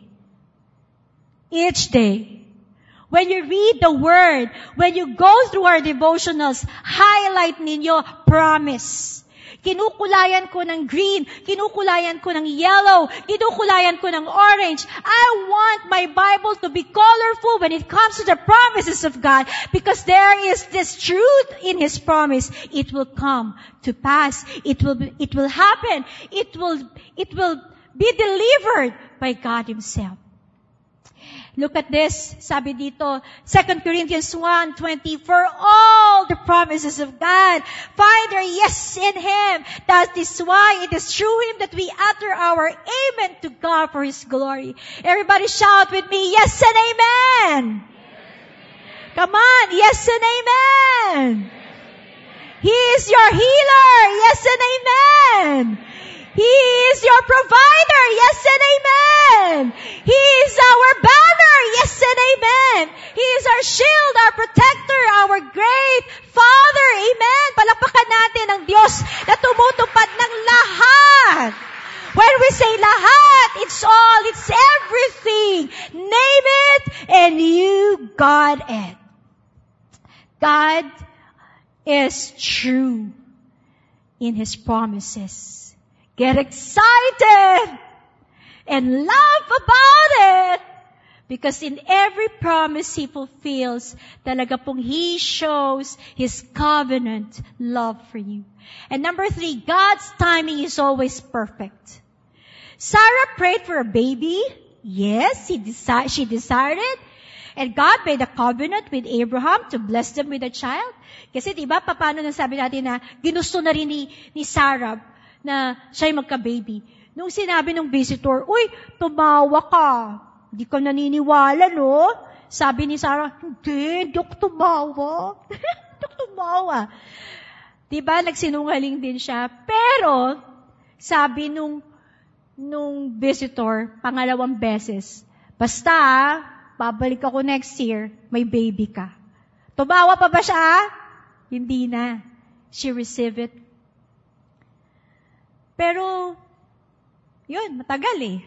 Each day. When you read the Word, when you go through our devotionals, highlight ninyo promise. Kinukulayan ko ng green, kinukulayan ko ng yellow, kinukulayan ko ng orange. I want my Bible to be colorful when it comes to the promises of God, because there is this truth in His promise. It will come to pass. It will happen. It will be delivered by God Himself. Look at this. Sabi dito, 2 Corinthians 1:20, for all the promises of God find their yes in Him. That is why it is through Him that we utter our amen to God for His glory. Everybody shout with me, yes and amen. Come on, yes and amen. He is your healer, yes and amen. He is your provider, yes and amen. He is our banner, yes and amen. He is our shield, our protector, our great Father, amen. Palakpakan natin ang Diyos na tumutupad ng lahat. When we say lahat, it's all, it's everything. Name it and you got it. God is true in His promises. Get excited and laugh about it, because in every promise He fulfills, talaga pong He shows His covenant love for you. And number 3, God's timing is always perfect. Sarah prayed for a baby. Yes, she desired it. And God made a covenant with Abraham to bless them with a child. Kasi diba, paano nasabi natin na ginusto na rin ni Sarah na siya'y magka-baby. Nung sinabi ng visitor, uy, tumawa ka. Hindi ka naniniwala, no? Sabi ni Sarah, hindi ako tumawa. Hindi ako tumawa. Diba, nagsinungaling din siya. Pero, sabi nung visitor, pangalawang beses, basta, babalik ako next year, may baby ka. Tumawa pa ba siya? Hindi na. She received it. Pero, yun, matagal eh.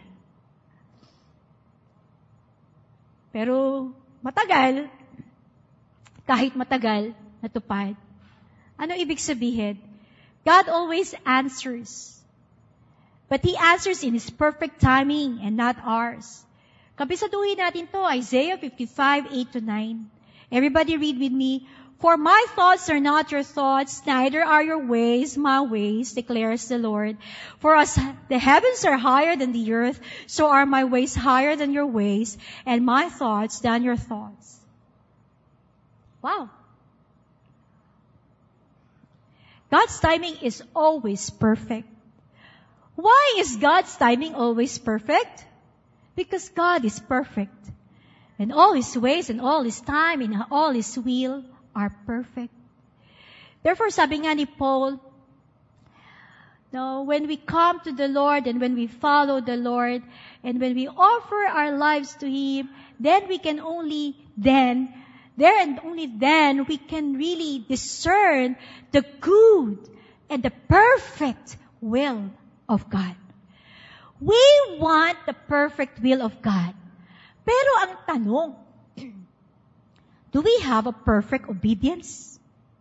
Pero, matagal, kahit matagal, natupad. Ano ibig sabihin? God always answers. But He answers in His perfect timing and not ours. Kabisaduhin natin to, Isaiah 55:8-9. Everybody read with me. For my thoughts are not your thoughts, neither are your ways my ways, declares the Lord. For as the heavens are higher than the earth, so are my ways higher than your ways, and my thoughts than your thoughts. Wow. God's timing is always perfect. Why is God's timing always perfect? Because God is perfect. And all His ways and all His time and all His will are perfect. Therefore, sabi nga ni Paul, no, when we come to the Lord and when we follow the Lord and when we offer our lives to Him, then we can only then we can really discern the good and the perfect will of God. We want the perfect will of God. Pero ang tanong, do we have a perfect obedience?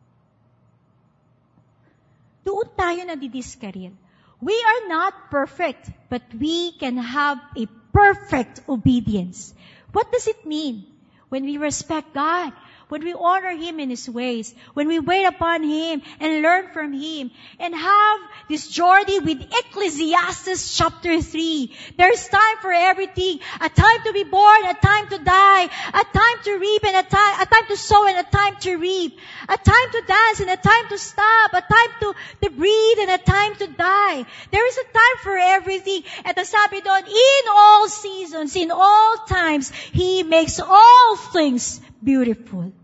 Doon tayo nadidiskaril. We are not perfect, but we can have a perfect obedience. What does it mean? When we respect God, when we honor Him in His ways, when we wait upon Him and learn from Him, and have this journey with Ecclesiastes chapter 3. There's time for everything. A time to be born, a time to die, a time to reap, and a time to sow, and a time to reap. A time to dance, and a time to stop. A time to breathe, and a time to die. There is a time for everything. At ang sabi doon, in all seasons, in all times, He makes all things beautiful.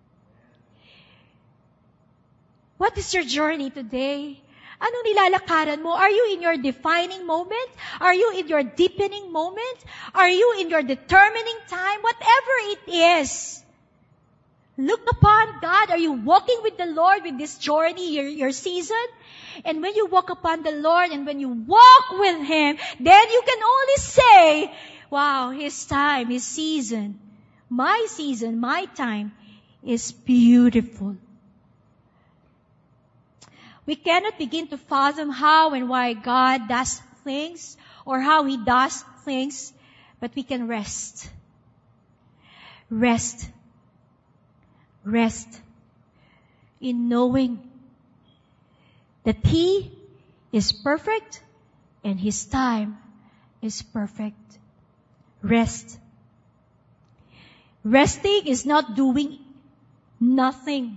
What is your journey today? Anong nilalakaran mo? Are you in your defining moment? Are you in your deepening moment? Are you in your determining time? Whatever it is, look upon God. Are you walking with the Lord with this journey, your season? And when you walk upon the Lord and when you walk with Him, then you can only say, wow, His time, His season, my time is beautiful. We cannot begin to fathom how and why God does things or how He does things, but we can rest. Rest. Rest in knowing that He is perfect and His time is perfect. Rest. Resting is not doing nothing.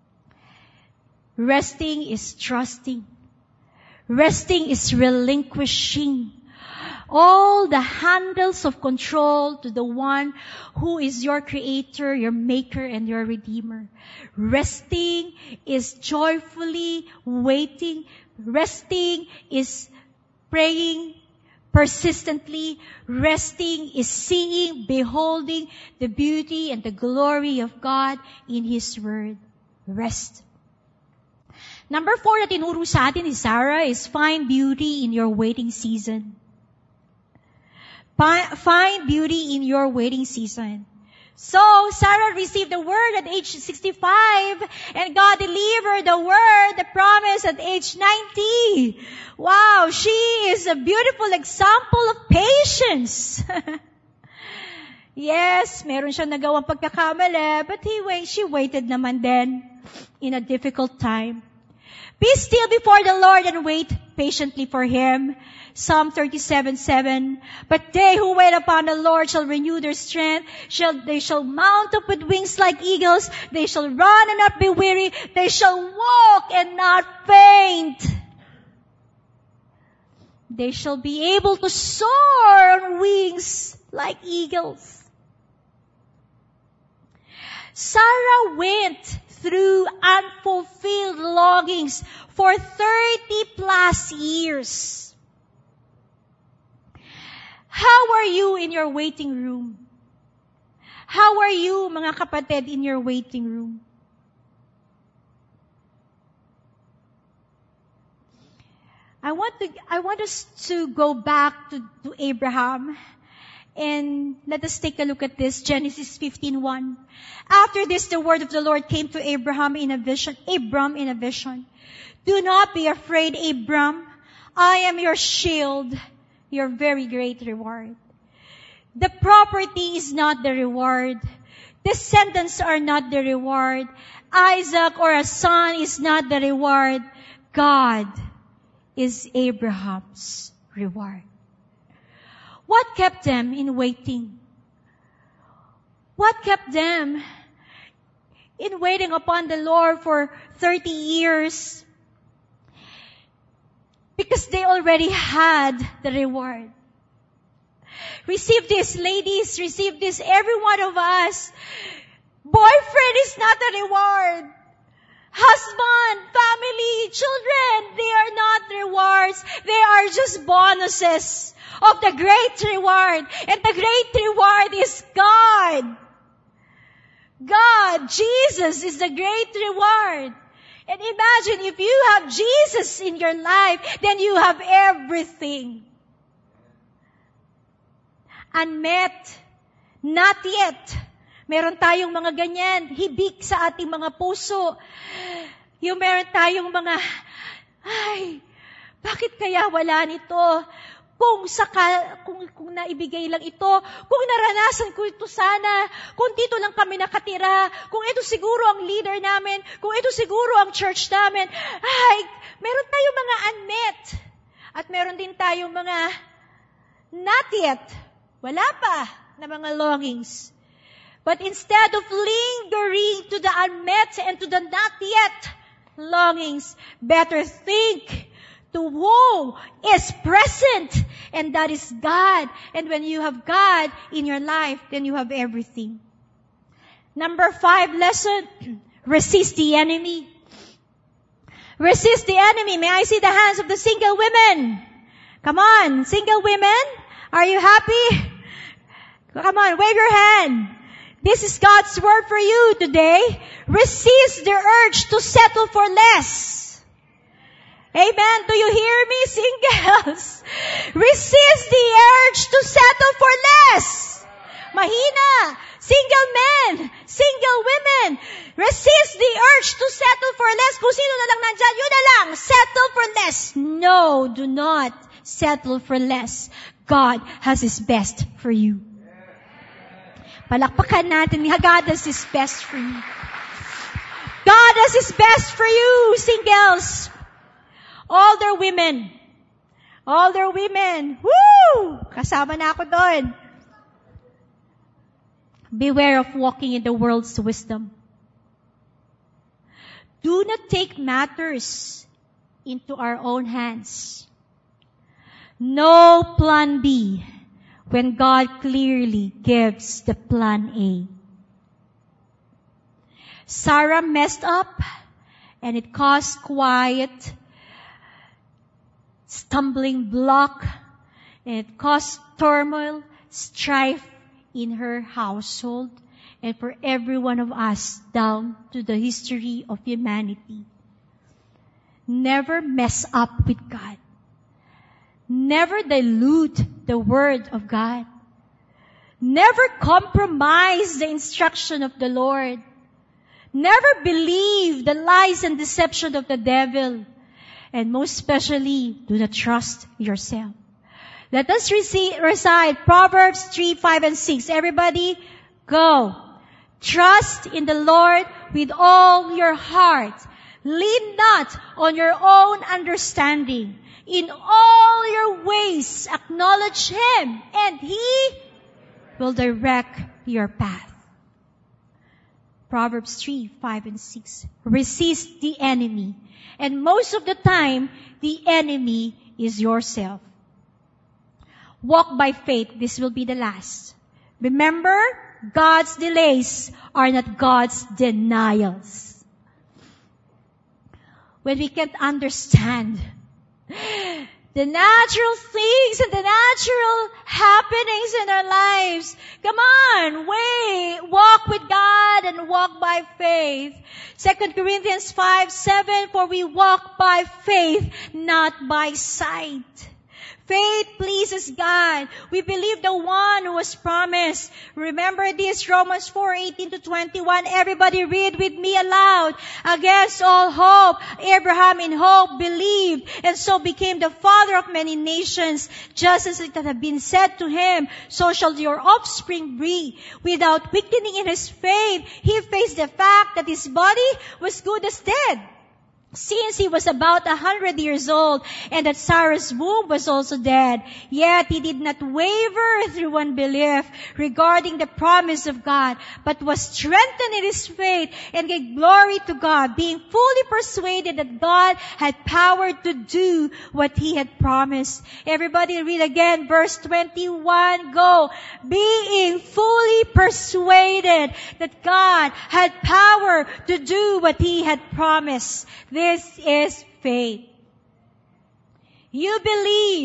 Resting is trusting. Resting is relinquishing all the handles of control to the one who is your creator, your maker, and your redeemer. Resting is joyfully waiting. Resting is praying persistently. Resting is seeing, beholding the beauty and the glory of God in His Word. Rest. Number 4 na tinuro sa atin ni Sarah is find beauty in your waiting season. Find beauty in your waiting season. So, Sarah received the word at age 65, and God delivered the word, the promise at age 90. Wow, she is a beautiful example of patience. Yes, meron siyang nagawang pagkakamali, but she waited naman din in a difficult time. Be still before the Lord and wait patiently for Him. Psalm 37:7. But they who wait upon the Lord shall renew their strength. They shall mount up with wings like eagles. They shall run and not be weary. They shall walk and not faint. They shall be able to soar on wings like eagles. Sarah went through unfulfilled longings for 30 plus years. How are you in your waiting room? How are you, mga kapatid, in your waiting room? I want us to go back to Abraham. And let us take a look at this, Genesis 15:1. After this, the word of the Lord came to Abram in a vision. Do not be afraid, Abram. I am your shield, your very great reward. The property is not the reward. Descendants are not the reward. Isaac or a son is not the reward. God is Abraham's reward. What kept them in waiting? What kept them in waiting upon the Lord for 30 years? Because they already had the reward. Receive this, ladies. Receive this, every one of us. Boyfriend is not the reward. Husband, family, children, they are not rewards. They are just bonuses of the great reward. And the great reward is God. God, Jesus is the great reward. And imagine if you have Jesus in your life, then you have everything. Unmet Not yet. Meron tayong mga ganyan, hibik sa ating mga puso. Yung meron tayong mga, bakit kaya wala nito? Kung naibigay lang ito, kung naranasan ko ito sana, kung dito lang kami nakatira, kung ito siguro ang leader namin, kung ito siguro ang church namin, meron tayong mga unmet. At meron din tayong mga not yet, wala pa na mga longings. But instead of lingering to the unmet and to the not yet longings, better think to who is present, and that is God. And when you have God in your life, then you have everything. Number 5 lesson, resist the enemy. Resist the enemy. May I see the hands of the single women? Come on, single women, are you happy? Come on, wave your hand. This is God's word for you today. Resist the urge to settle for less. Amen. Do you hear me, singles? Resist the urge to settle for less. Mahina. Single men. Single women. Resist the urge to settle for less. Kung sino na lang nandyan, yun na lang. Settle for less. No, do not settle for less. God has His best for you. Palakpakan natin. God has His best for you. God has His best for you, singles. Older women. Older women. Woo! Kasama na ako doon. Beware of walking in the world's wisdom. Do not take matters into our own hands. No plan B when God clearly gives the plan A. Sarah messed up and it caused quiet stumbling block, and it caused turmoil, strife in her household, and for every one of us down to the history of humanity. Never mess up with God. Never dilute the word of God. Never compromise the instruction of the Lord. Never believe the lies and deception of the devil. And most especially, do not trust yourself. Let us recite Proverbs 3, 5, and 6. Everybody, go. Trust in the Lord with all your heart. Lean not on your own understanding. In all your ways, acknowledge Him, and He will direct your path. Proverbs 3, 5, and 6. Resist the enemy. And most of the time, the enemy is yourself. Walk by faith. This will be the last. Remember, God's delays are not God's denials. When we can't understand the natural things and the natural happenings in our lives, come on, walk with God and walk by faith. 2 Corinthians 5:7, for we walk by faith, not by sight. Faith pleases God. We believe the one who was promised. Remember this, Romans 4:18-21. Everybody read with me aloud. Against all hope, Abraham in hope believed, and so became the father of many nations. Just as it had been said to him, so shall your offspring be. Without weakening in his faith, he faced the fact that his body was good as dead, since he was about 100 years old, and that Sarah's womb was also dead. Yet he did not waver through unbelief regarding the promise of God, but was strengthened in his faith and gave glory to God, being fully persuaded that God had power to do what He had promised. Everybody read again, verse 21, go. Being fully persuaded that God had power to do what He had promised. This is faith. You believe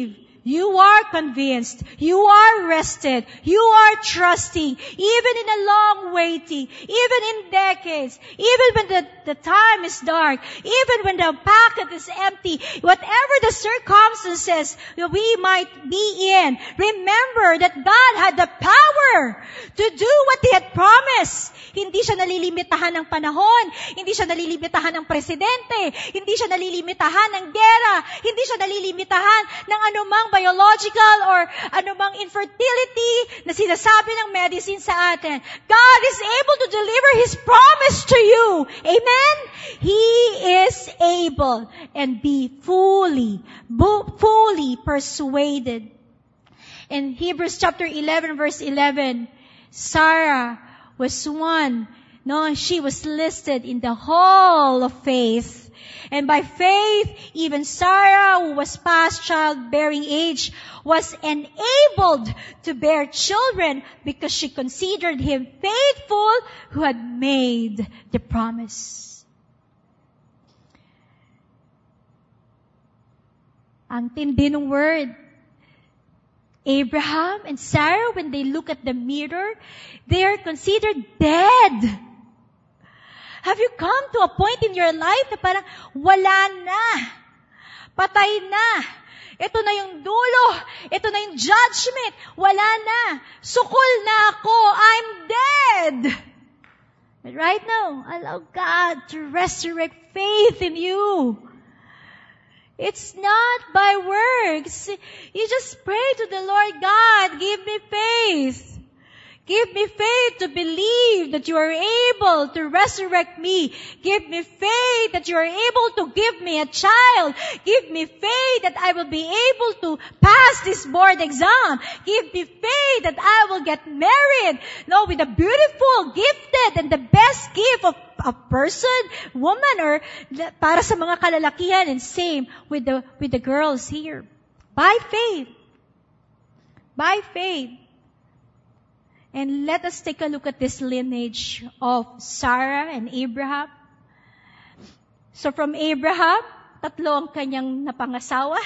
You are convinced. You are rested. You are trusting. Even in a long waiting. Even in decades. Even when the time is dark. Even when the packet is empty. Whatever the circumstances that we might be in. Remember that God had the power to do what He had promised. Hindi siya nalilimitahan ng panahon. Hindi siya nalilimitahan ng presidente. Hindi siya nalilimitahan ng gera. Hindi siya nalilimitahan ng anumang biological or anumang infertility na sinasabi ng medicine sa atin. God is able to deliver His promise to you. Amen? He is able, and be fully persuaded. In Hebrews chapter 11 verse 11, Sarah was one. No, she was listed in the hall of faith. And by faith, even Sarah, who was past childbearing age, was enabled to bear children because she considered him faithful who had made the promise. Ang tindi ng word. Abraham and Sarah, when they look at the mirror, they are considered dead. Have you come to a point in your life na parang wala na, patay na, ito na yung dulo, ito na yung judgment, wala na, sukol na ako, I'm dead. But right now, allow God to resurrect faith in you. It's not by works. You just pray to the Lord, God, give me faith. Give me faith to believe that you are able to resurrect me. Give me faith that you are able to give me a child. Give me faith that I will be able to pass this board exam. Give me faith that I will get married. No, with a beautiful, gifted, and the best gift of a person, woman, or para sa mga kalalakihan, and same with the girls here. By faith. By faith. And let us take a look at this lineage of Sarah and Abraham. So from Abraham, tatlo ang kanyang napangasawa.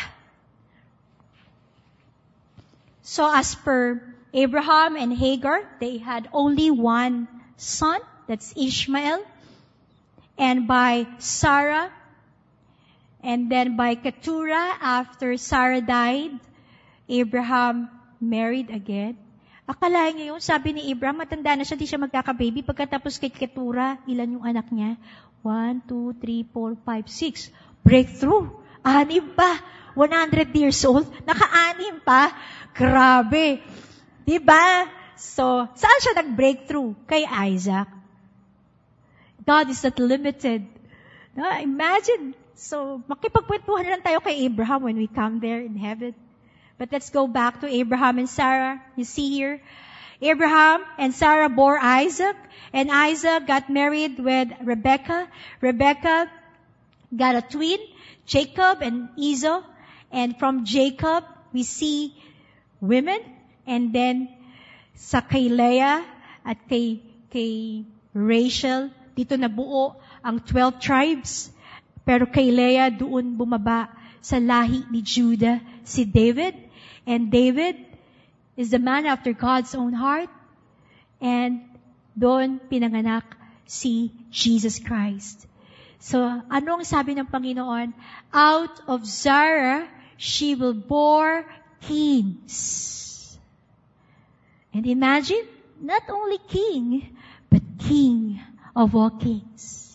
So as per Abraham and Hagar, they had only one son, that's Ishmael. And by Sarah, and then by Keturah, after Sarah died, Abraham married again. Akalain niyo yun, sabi ni Abraham, matanda na siya, di siya magkakababy. Pagkatapos kay Keturah, ilan yung anak niya? 1, 2, 3, 4, 5, 6. Breakthrough. 6 pa. 100 years old. Naka-6 pa. Grabe. Diba? So, saan siya nag-breakthrough? Kay Isaac. God is not limited. No, imagine. So, makipagkwentuhan lang tayo kay Abraham when we come there in heaven. But let's go back to Abraham and Sarah. You see here, Abraham and Sarah bore Isaac, and Isaac got married with Rebekah. Rebekah got a twin, Jacob and Esau. And from Jacob, we see women. And then sa kay Leah at kay Rachel, dito nabuo ang 12 tribes. Pero kay Leah, doon bumaba sa lahi ni Judah si David. And David is the man after God's own heart. And doon pinanganak si Jesus Christ. So, anong sabi ng Panginoon? Out of Zara, she will bore kings. And imagine, not only king, but king of all kings.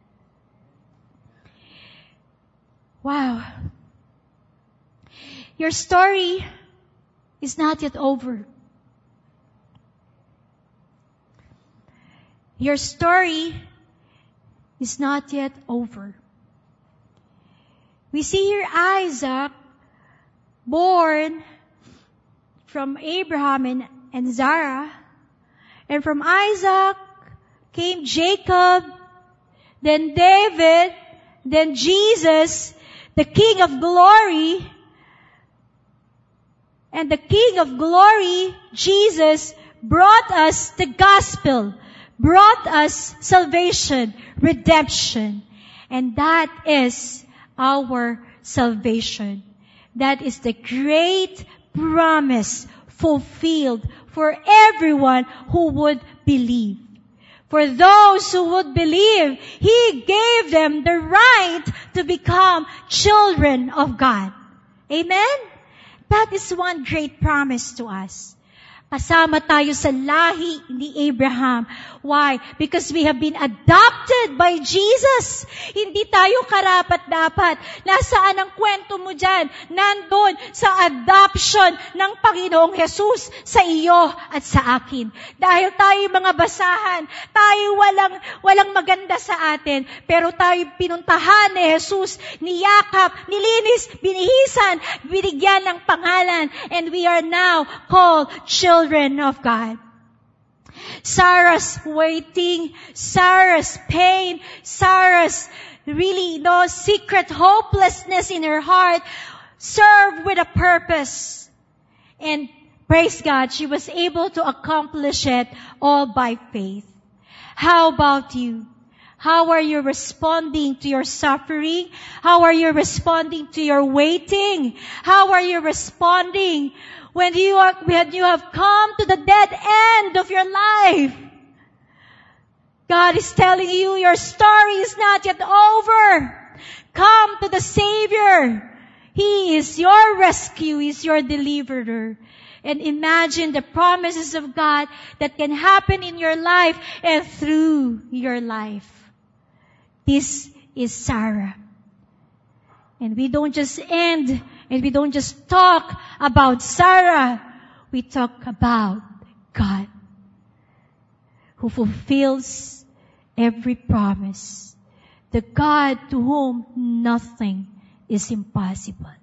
Wow. Your story is not yet over. Your story is not yet over. We see here Isaac, born from Abraham and Zara. And from Isaac came Jacob, then David, then Jesus, the King of Glory. And the King of Glory, Jesus, brought us the gospel, brought us salvation, redemption. And that is our salvation. That is the great promise fulfilled for everyone who would believe. For those who would believe, He gave them the right to become children of God. Amen? That is one great promise to us. Kasama tayo sa lahi ni Abraham. Why? Because we have been adopted by Jesus. Hindi tayo karapat-dapat. Nasaan ang kwento mo dyan? Nandun sa adoption ng Panginoong Jesus sa iyo at sa akin. Dahil tayo mga basahan, tayo walang maganda sa atin, pero tayo pinuntahan ni Jesus, niyakap, nilinis, binihisan, binigyan ng pangalan, and we are now called children of God. Sarah's waiting, Sarah's pain, Sarah's really secret hopelessness in her heart served with a purpose. And praise God, she was able to accomplish it all by faith. How about you? How are you responding to your suffering? How are you responding to your waiting? How are you responding when you have come to the dead end of your life? God is telling you your story is not yet over. Come to the Savior. He is your rescue. He is your deliverer. And imagine the promises of God that can happen in your life and through your life. This is Sarah. And we don't just end and we don't just talk about Sarah. We talk about God, who fulfills every promise. The God to whom nothing is impossible.